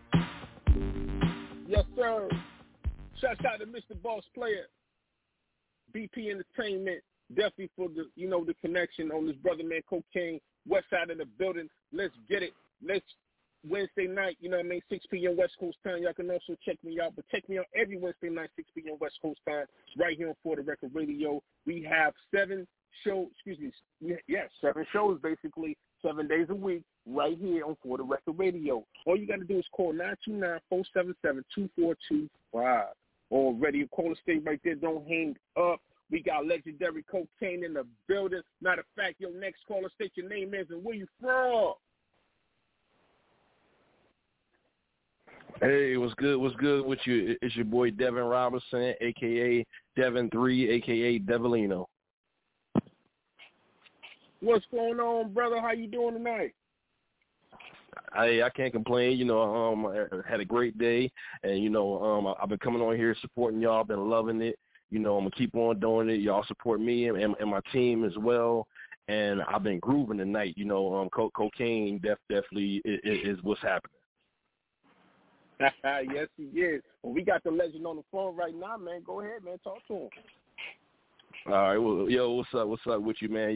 [SPEAKER 1] Yes, sir. Shouts out to Mr. Boss Player, BP Entertainment. Definitely for the, the connection on this brother, man, Cocaine. West side of the building. Let's get it. Let's Wednesday night, 6 p.m. West Coast time. Y'all can also check me out, but check me out every Wednesday night, 6 p.m. West Coast time, right here on For the Record Radio. We have 7 shows basically, 7 days a week, right here on For the Record Radio. All you got to do is call 929-477-2425. Already, call the state right there. Don't hang up. We got legendary Cocaine in the building. Matter of fact, your next caller, state your name is and where you from.
[SPEAKER 11] Hey, what's good? What's good with you? It's your boy Devin Robinson, a.k.a. Devin 3, a.k.a. Devilino.
[SPEAKER 1] What's going on, brother? How you doing tonight?
[SPEAKER 11] I can't complain. I had a great day, and I've been coming on here supporting y'all. Been loving it. I'm gonna keep on doing it. Y'all support me and my team as well. And I've been grooving tonight. Cocaine definitely is what's happening.
[SPEAKER 1] Yes, he is. Well, we got the legend on the phone right now, man. Go ahead, man. Talk to him.
[SPEAKER 11] All right, well, yo, what's up with you, man?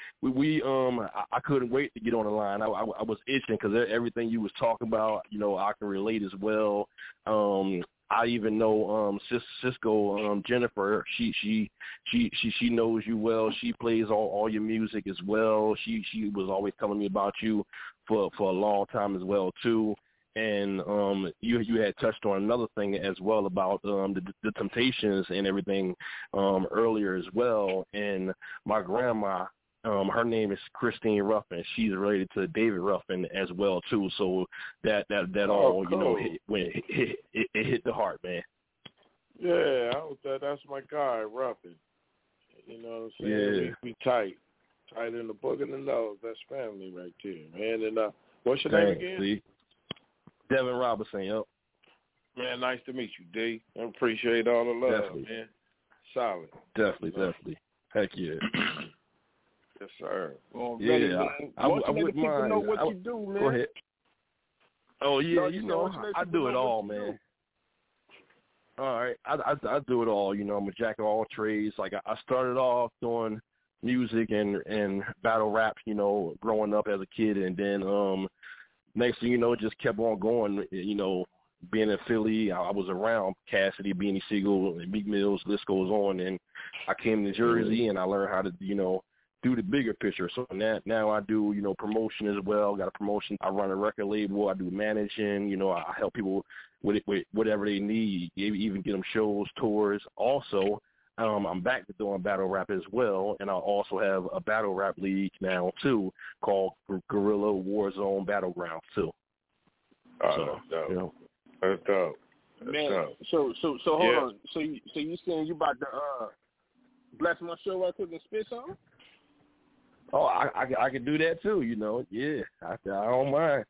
[SPEAKER 11] I couldn't wait to get on the line. I was itching because everything you was talking about, I can relate as well. I even know Cisco Jennifer. She knows you well. She plays all your music as well. She was always telling me about you for a long time as well too. And you had touched on another thing as well about the Temptations and everything earlier as well. And my grandma, her name is Christine Ruffin. She's related to David Ruffin as well too. So that all
[SPEAKER 5] cool.
[SPEAKER 11] It hit the heart, man.
[SPEAKER 5] Yeah, that's my guy Ruffin. You know what I'm saying?
[SPEAKER 11] Yeah.
[SPEAKER 5] We tight in the book and the nose. That's family right there, man. And what's your name again?
[SPEAKER 11] See? Devin Robinson, yep.
[SPEAKER 5] Man, nice to meet you, D. I appreciate all the love,
[SPEAKER 11] Definitely.
[SPEAKER 5] man. Solid.
[SPEAKER 11] Definitely. Heck yeah.
[SPEAKER 5] Yes, sir.
[SPEAKER 1] Well,
[SPEAKER 11] yeah, I wouldn't mind.
[SPEAKER 1] Know what you do, man.
[SPEAKER 11] Go ahead. Oh, yeah, I do it all, man. All right, I do it all. I'm a jack of all trades. Like, I started off doing music and battle rap, growing up as a kid, and then next thing you know, it just kept on going. Being in Philly, I was around Cassidy, Beanie Siegel, and Meek Mills. List goes on, and I came to Jersey, and I learned how to, do the bigger picture. So now I do, promotion as well. Got a promotion. I run a record label. I do managing. I help people with whatever they need. Even get them shows, tours. Also, I'm back to doing battle rap as well, and I also have a battle rap league now too called Guerrilla Warzone Battleground too.
[SPEAKER 5] That's dope. That's dope.
[SPEAKER 1] Man, so hold on. So you saying you about to bless my show right quick and spit something?
[SPEAKER 11] Oh, I can do that too. Yeah, I don't mind.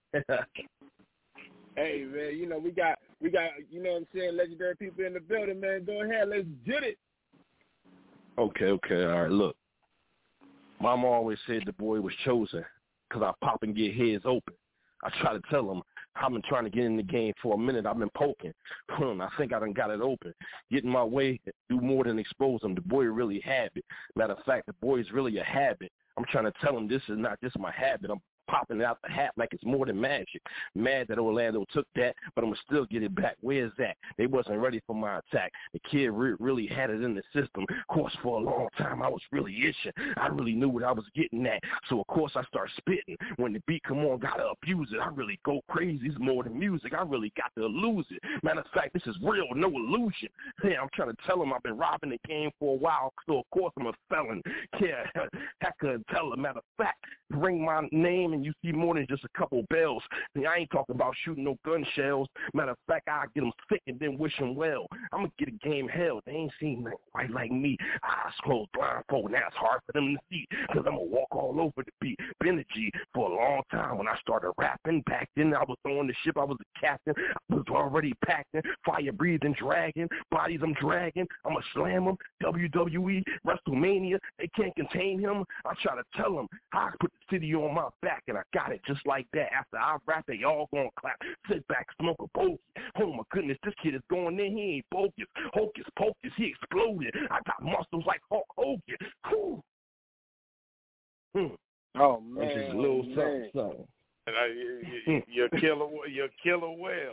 [SPEAKER 1] Hey man, we got what I'm saying, legendary people in the building, man. Go ahead, let's get it.
[SPEAKER 11] Okay, all right, look. Mama always said the boy was chosen because I pop and get heads open. I try to tell him I've been trying to get in the game for a minute. I've been poking. I think I done got it open. Get in my way, do more than expose him. The boy really had it. Matter of fact, the boy is really a habit. I'm trying to tell him this is not just my habit. I'm popping it out the hat like it's more than magic. Mad that Orlando took that, but I'm going to still get it back. Where's that? They wasn't ready for my attack. The kid really had it in the system. Of course, for a long time, I was really itching. I really knew what I was getting at. So, of course, I start spitting. When the beat come on, got to abuse it. I really go crazy. It's more than music. I really got to lose it. Matter of fact, this is real, no illusion. Yeah, I'm trying to tell him I've been robbing the game for a while, so, of course, I'm a felon. Yeah, hacker and teller. Matter of fact, bring my name and you see more than just a couple bells. I ain't talking about shooting no gun shells. Matter of fact, I get them sick and then wish them well. I'm going to get a game held. They ain't seen nothing quite like me. Eyes closed, blindfold. Now it's hard for them to see because I'm going to walk all over the beat. Been a G for a long time. When I started rapping back then, I was on the ship. I was a captain. I was already packed in. Fire-breathing dragon. Bodies I'm dragging. I'm going to slam them. WWE, WrestleMania. They can't contain him. I try to tell them I put the city on my back, and I got it just like that. After I rap, they all gonna clap. Sit back, smoke a bogey. Oh my goodness, this kid is going in. He ain't bogus. Hocus pocus, he exploded. I got muscles like Hulk Hogan. Cool.
[SPEAKER 1] Oh man,
[SPEAKER 11] just a little something.
[SPEAKER 5] And you're killer well.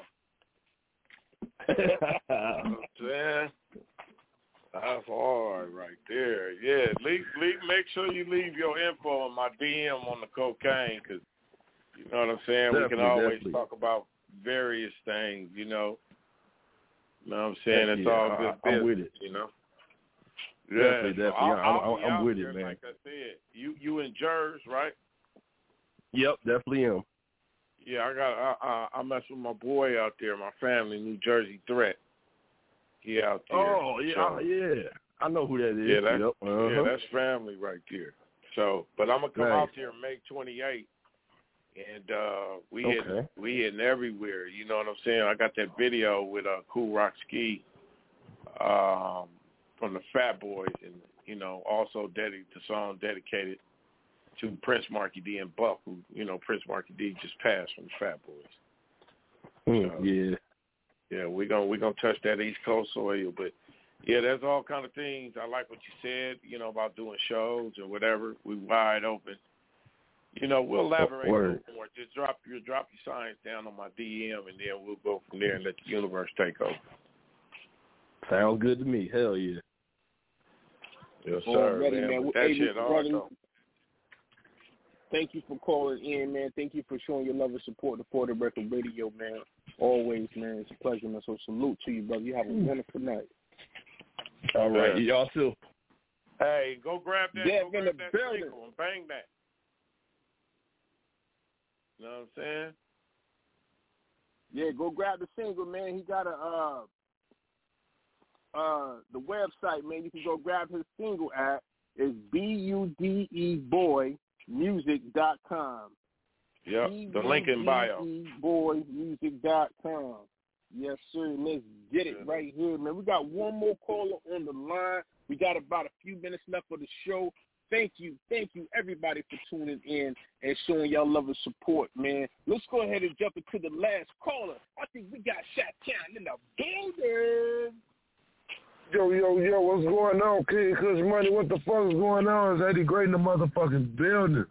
[SPEAKER 5] Man, that's hard right there. Yeah, make sure you leave your info on my DM on the cocaine, because you know what I'm saying. We can always talk about various things. You know what I'm saying. It's all good business.
[SPEAKER 11] I'm with it.
[SPEAKER 5] You know.
[SPEAKER 11] Definitely. I'm with it, man.
[SPEAKER 5] Like I said, you in Jersey, right?
[SPEAKER 11] Yep, definitely am.
[SPEAKER 5] Yeah, I mess with my boy out there, my family, New Jersey Threat. He out there.
[SPEAKER 11] Oh, yeah,
[SPEAKER 5] so,
[SPEAKER 11] yeah. I know who that is.
[SPEAKER 5] Yeah, that's family right there. So, but I'm gonna come out there May 28th, and we hitting everywhere. You know what I'm saying? I got that video with Cool Rock Ski from the Fat Boys, and you know, also the song dedicated to Prince Marky D and Buck, who, you know, Prince Marky D just passed from the Fat Boys. So, yeah, we're gonna touch that East Coast soil, but yeah, there's all kind of things. I like what you said, you know, about doing shows and whatever. We wide open. You know, we'll elaborate a little more. Just drop your signs down on my DM, and then we'll go from there and let the universe take over.
[SPEAKER 11] Sounds good to me. Hell yeah.
[SPEAKER 5] Yes, sir.
[SPEAKER 1] Already, man.
[SPEAKER 5] That shit hard, though.
[SPEAKER 1] Thank you for calling in, man. Thank you for showing your love and support to For the Record Radio, man. Always, man. It's a pleasure, man. So salute to you, brother. You have a wonderful night.
[SPEAKER 11] All right. Y'all too.
[SPEAKER 5] Hey, go grab that,
[SPEAKER 1] single and
[SPEAKER 5] bang that. You know what I'm saying?
[SPEAKER 1] Yeah, go grab the single, man. He got the website, man. You can go grab his single at is budeboymusic.com.
[SPEAKER 5] Yep, the link in bio.
[SPEAKER 1] budeboymusic.com. Yes, sir. Let's get it right here, man. We got one more caller on the line. We got about a few minutes left for the show. Thank you, everybody, for tuning in and showing y'all love and support, man. Let's go ahead and jump into the last caller. I think we got Shot-Town in the building.
[SPEAKER 12] Yo, what's going on, Kid Kush Money? What the fuck is going on? Is Eddie Great in the motherfucking building?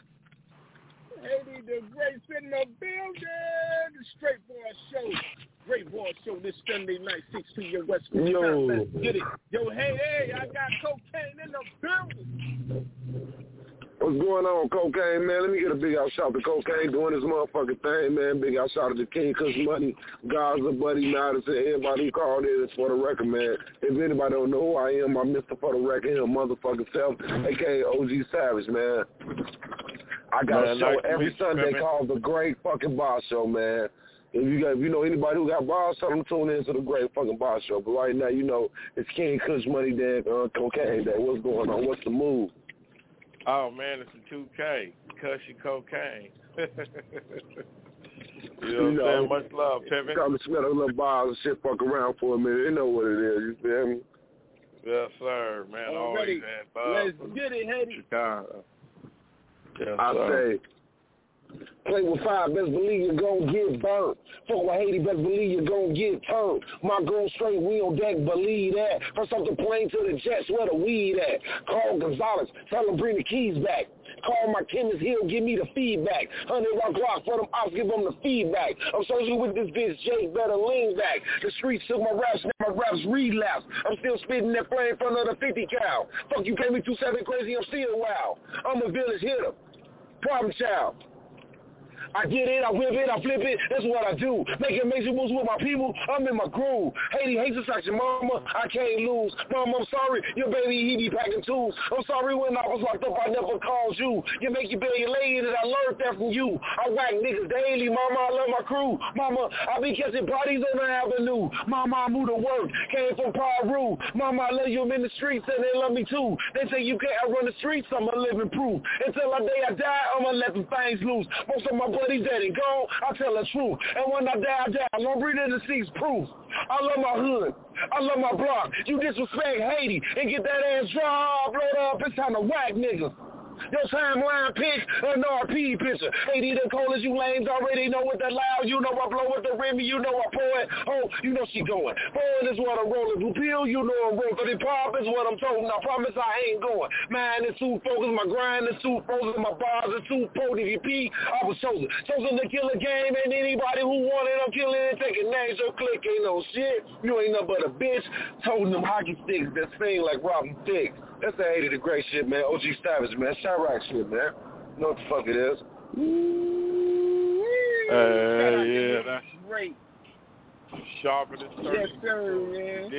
[SPEAKER 1] Eddie the Great's in the building. The Straight Boy Show. Great Boy Show this Sunday night, 6 to your West Coast.
[SPEAKER 12] Yo.
[SPEAKER 1] Let's get it. Yo, hey, I got cocaine in the building.
[SPEAKER 12] What's going on, Cocaine, man? Let me get a big out shout to Cocaine doing his motherfucking thing, man. Big out shout to King Kush Money, Gaza, Buddy, Madison, everybody who called in. It's For the Record, man. If anybody don't know who I am, I'm Mr. For the Record, him motherfucking self, a.k.a. OG Savage, man. I got a show every Sunday called The Great Fucking Boss Show, man. If you know anybody who got bars, tell them to tune in to The Great Fucking Boss Show. But right now, you know, it's King Kush Money Day, Cocaine Day. What's going on? What's the move?
[SPEAKER 5] Oh, man, it's a 2K. Cushy cocaine. You know what I'm saying? Much love, Kevin.
[SPEAKER 12] Come and smell a little bars and shit, fuck around for a minute. They know what it is, you feel me?
[SPEAKER 5] Yes, sir, man.
[SPEAKER 1] Already. Let's get it, Eddie.
[SPEAKER 5] Chicago. Yes,
[SPEAKER 12] I say, play with fire, best believe you're gon' get burnt. Fuck with Haiti, best believe you're gon' get turned. My girl straight, we on deck, believe that. First off the plane to the jets, where the weed at? Carl Gonzalez, tell him bring the keys back. Call my chemist, he'll give me the feedback. 100 rock Glock for them, I'll give them the feedback. I'm social with this bitch, Jake, better lean back. The streets took my raps, now my raps relapse. I'm still spitting that flame in front of the 50 cal. Fuck you, pay me 2-7 crazy, I'm still wild. I'm a village hitter, problem child. I get it, I whip it, I flip it, that's what I do. Making major moves with my people, I'm in my groove. Haiti hates us like your mama, I can't lose. Mama, I'm sorry, your baby, he be packing tools. I'm sorry when I was locked up, I never called you. You make your baby late, and I learned that from you. I whack niggas daily, mama, I love my crew. Mama, I be catching bodies on the avenue. Mama, I move to work, came from Peru. Mama, I love you, I'm in the streets, and they love me too. They say you can't run the streets, I'm a living proof. Until the day I die, I'ma let them things loose. Most of my buddies dead and gone, I tell the truth. And when I die, I die. I'm gonna breathe in the seats proof. I love my hood. I love my block. You disrespect Haiti and get that ass dry, blow it up. It's time to whack niggas. Your timeline pick, an RP picture. Haiti the coldest, you lames already know what that loud. You know I blow with the Remy, you know I pour it. Oh, you know she going. Boy, is what I'm rolling. Blue pill, you know I'm rolling. 30 pop is what I'm told. I promise I ain't going. Mine is too focused, my grind is too frozen, my bars are too potent. If you pee, I was chosen. Chosen to kill a game, and anybody who wanted, I'm killing and taking names. Your click ain't no shit. You ain't nothing but a bitch. Toting them hockey sticks that sing like Robin Thicke. That's the 80 the great shit, man. OG Savage, man. Chirac shit, man. You know what the fuck it is.
[SPEAKER 5] Yeah, that's
[SPEAKER 1] great.
[SPEAKER 5] Sharper than 30.
[SPEAKER 1] Yes, sir, man.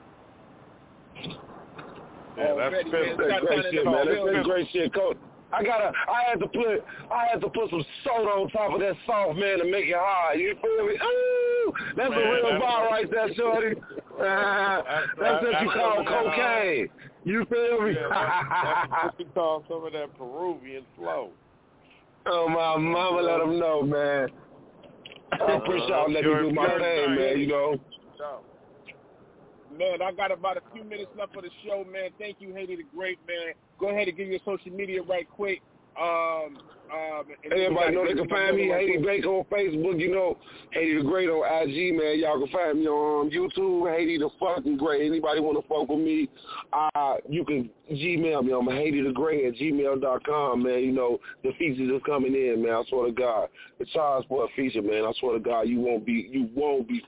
[SPEAKER 5] Yeah, that's
[SPEAKER 12] great shit, man. That's great shit, Coach. I had to put some soda on top of that soft, man, to make it hard. You feel me? Ooh, that's a real bar right there, shorty. That's what you call cocaine. You feel me?
[SPEAKER 5] That's what you call some of that Peruvian flow.
[SPEAKER 12] Oh, my mama, let them know, man. I appreciate y'all letting me do my thing, man, you know.
[SPEAKER 1] Man, I got about a few minutes left for the show, man. Thank you, Haiti the Great, man. Go ahead and give your social media right quick.
[SPEAKER 12] Everybody know they can find me, Haiti Baker on Facebook, you know, Haiti the Great on IG, man. Y'all can find me on YouTube, Haiti the fucking Great. Anybody want to fuck with me, you can Gmail me. I'm HaitiTheGreat@gmail.com, man. You know, the features is coming in, man. I swear to God. The charge for a feature, man. I swear to God, you won't be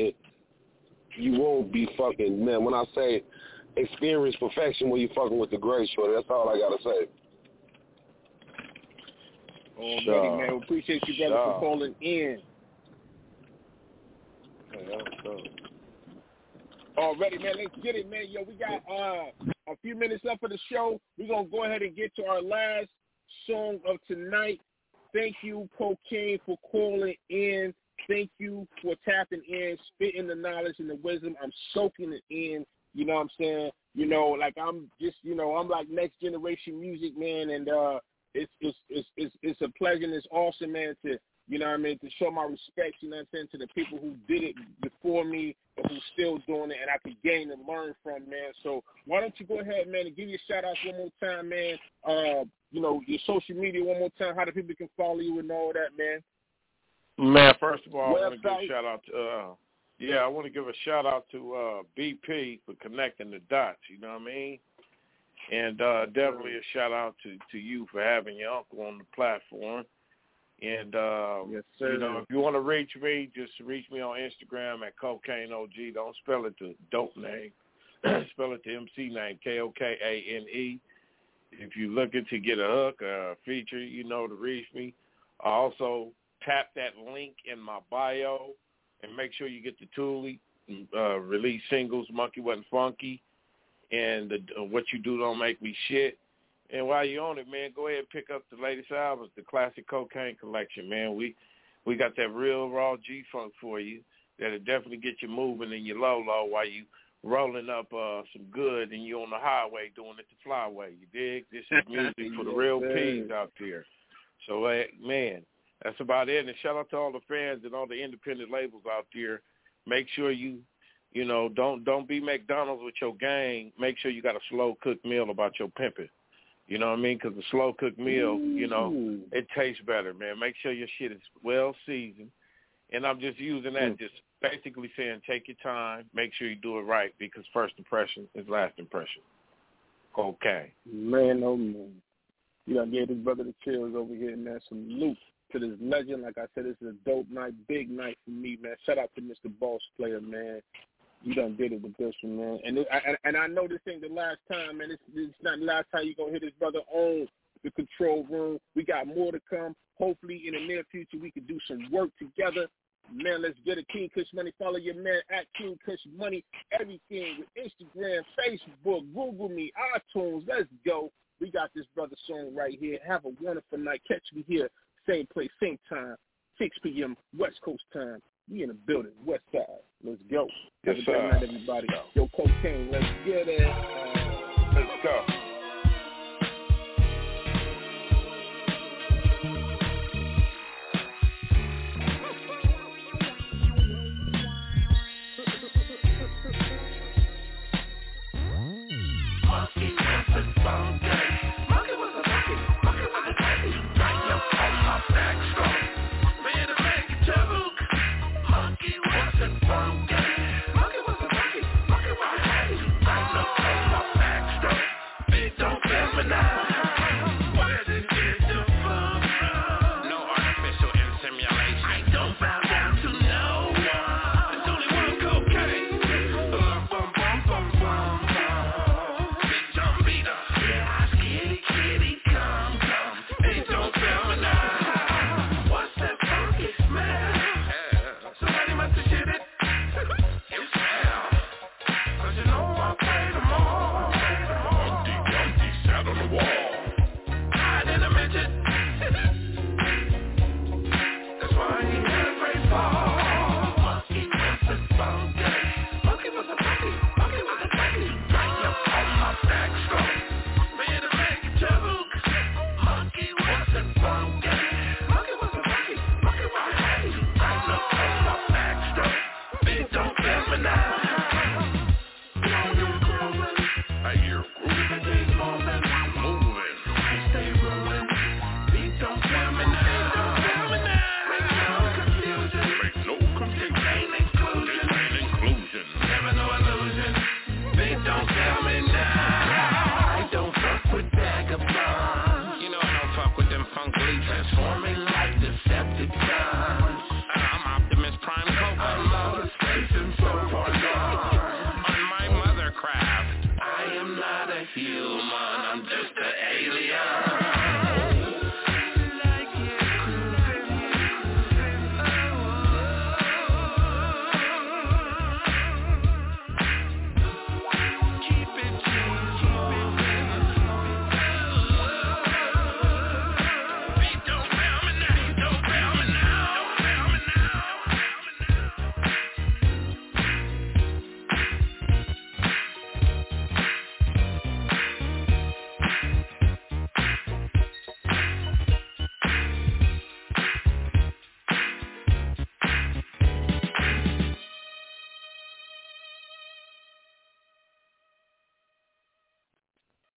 [SPEAKER 12] fucking, man. When I say experience perfection when you fucking with the Great, shorty, that's all I got to say.
[SPEAKER 1] Already, man. We appreciate you, brother, for calling in. Already, man. Let's get it, man. Yo, we got a few minutes left for the show. We're going to go ahead and get to our last song of tonight. Thank you, Cocaine, for calling in. Thank you for tapping in, spitting the knowledge and the wisdom. I'm soaking it in. You know what I'm saying? You know, like I'm just, you know, I'm like next generation music, man, and it's a pleasure and it's awesome, man, to, you know what I mean, to show my respect, you know what I'm saying, to the people who did it before me and who's still doing it and I could gain and learn from, man. So why don't you go ahead, man, and give your shout outs one more time, man. You know, your social media one more time, how the people can follow you and all that, man.
[SPEAKER 5] Man, first of all, I want to give a shout out to I want to give a shout out to BP for connecting the dots, you know what I mean? And definitely a shout out to you for having your uncle on the platform. And
[SPEAKER 12] yes, sir.
[SPEAKER 5] You know, if you want to reach me, just reach me on Instagram at CocaineOG. Don't spell it the dope name. Spell it the MC name, Kokane. If you're looking to get a hook or a feature, you know to reach me. Also, tap that link in my bio and make sure you get the Thule release singles, Monkey Wasn't Funky, and What You Do Don't Make Me Shit. And while you're on it, man, go ahead and pick up the latest albums, the Classic Cocaine Collection, man. We got that real raw G-Funk for you that'll definitely get you moving in your low while you rolling up some good and you on the highway doing it the flyway. You dig? This is music for the real P's out there. So, man, that's about it. And shout out to all the fans and all the independent labels out there. Make sure you know, don't be McDonald's with your gang. Make sure you got a slow-cooked meal about your pimping. You know what I mean? Because the slow-cooked meal, you know, it tastes better, man. Make sure your shit is well-seasoned. And I'm just using that, just basically saying take your time, make sure you do it right, because first impression is last impression. Okay.
[SPEAKER 12] Man, oh, man.
[SPEAKER 1] You know, gave his brother the chills over here, man. Salute to this legend. Like I said, this is a dope night, big night for me, man. Shout out to Mr. Boss Player, man. You done did it with this one, man. And I know this ain't the last time, man. It's not the last time you're going to hear this brother on the control room. We got more to come. Hopefully, in the near future, we can do some work together. Man, let's get it. King Kush Money. Follow your man at King Kush Money. Everything with Instagram, Facebook, Google Me, iTunes. Let's go. We got this brother song right here. Have a wonderful night. Catch me here, same place, same time, 6 p.m. West Coast time. We in the building, West Side. Let's go. Have a good night, everybody. Yo, Cocaine, let's get it.
[SPEAKER 5] Let's go.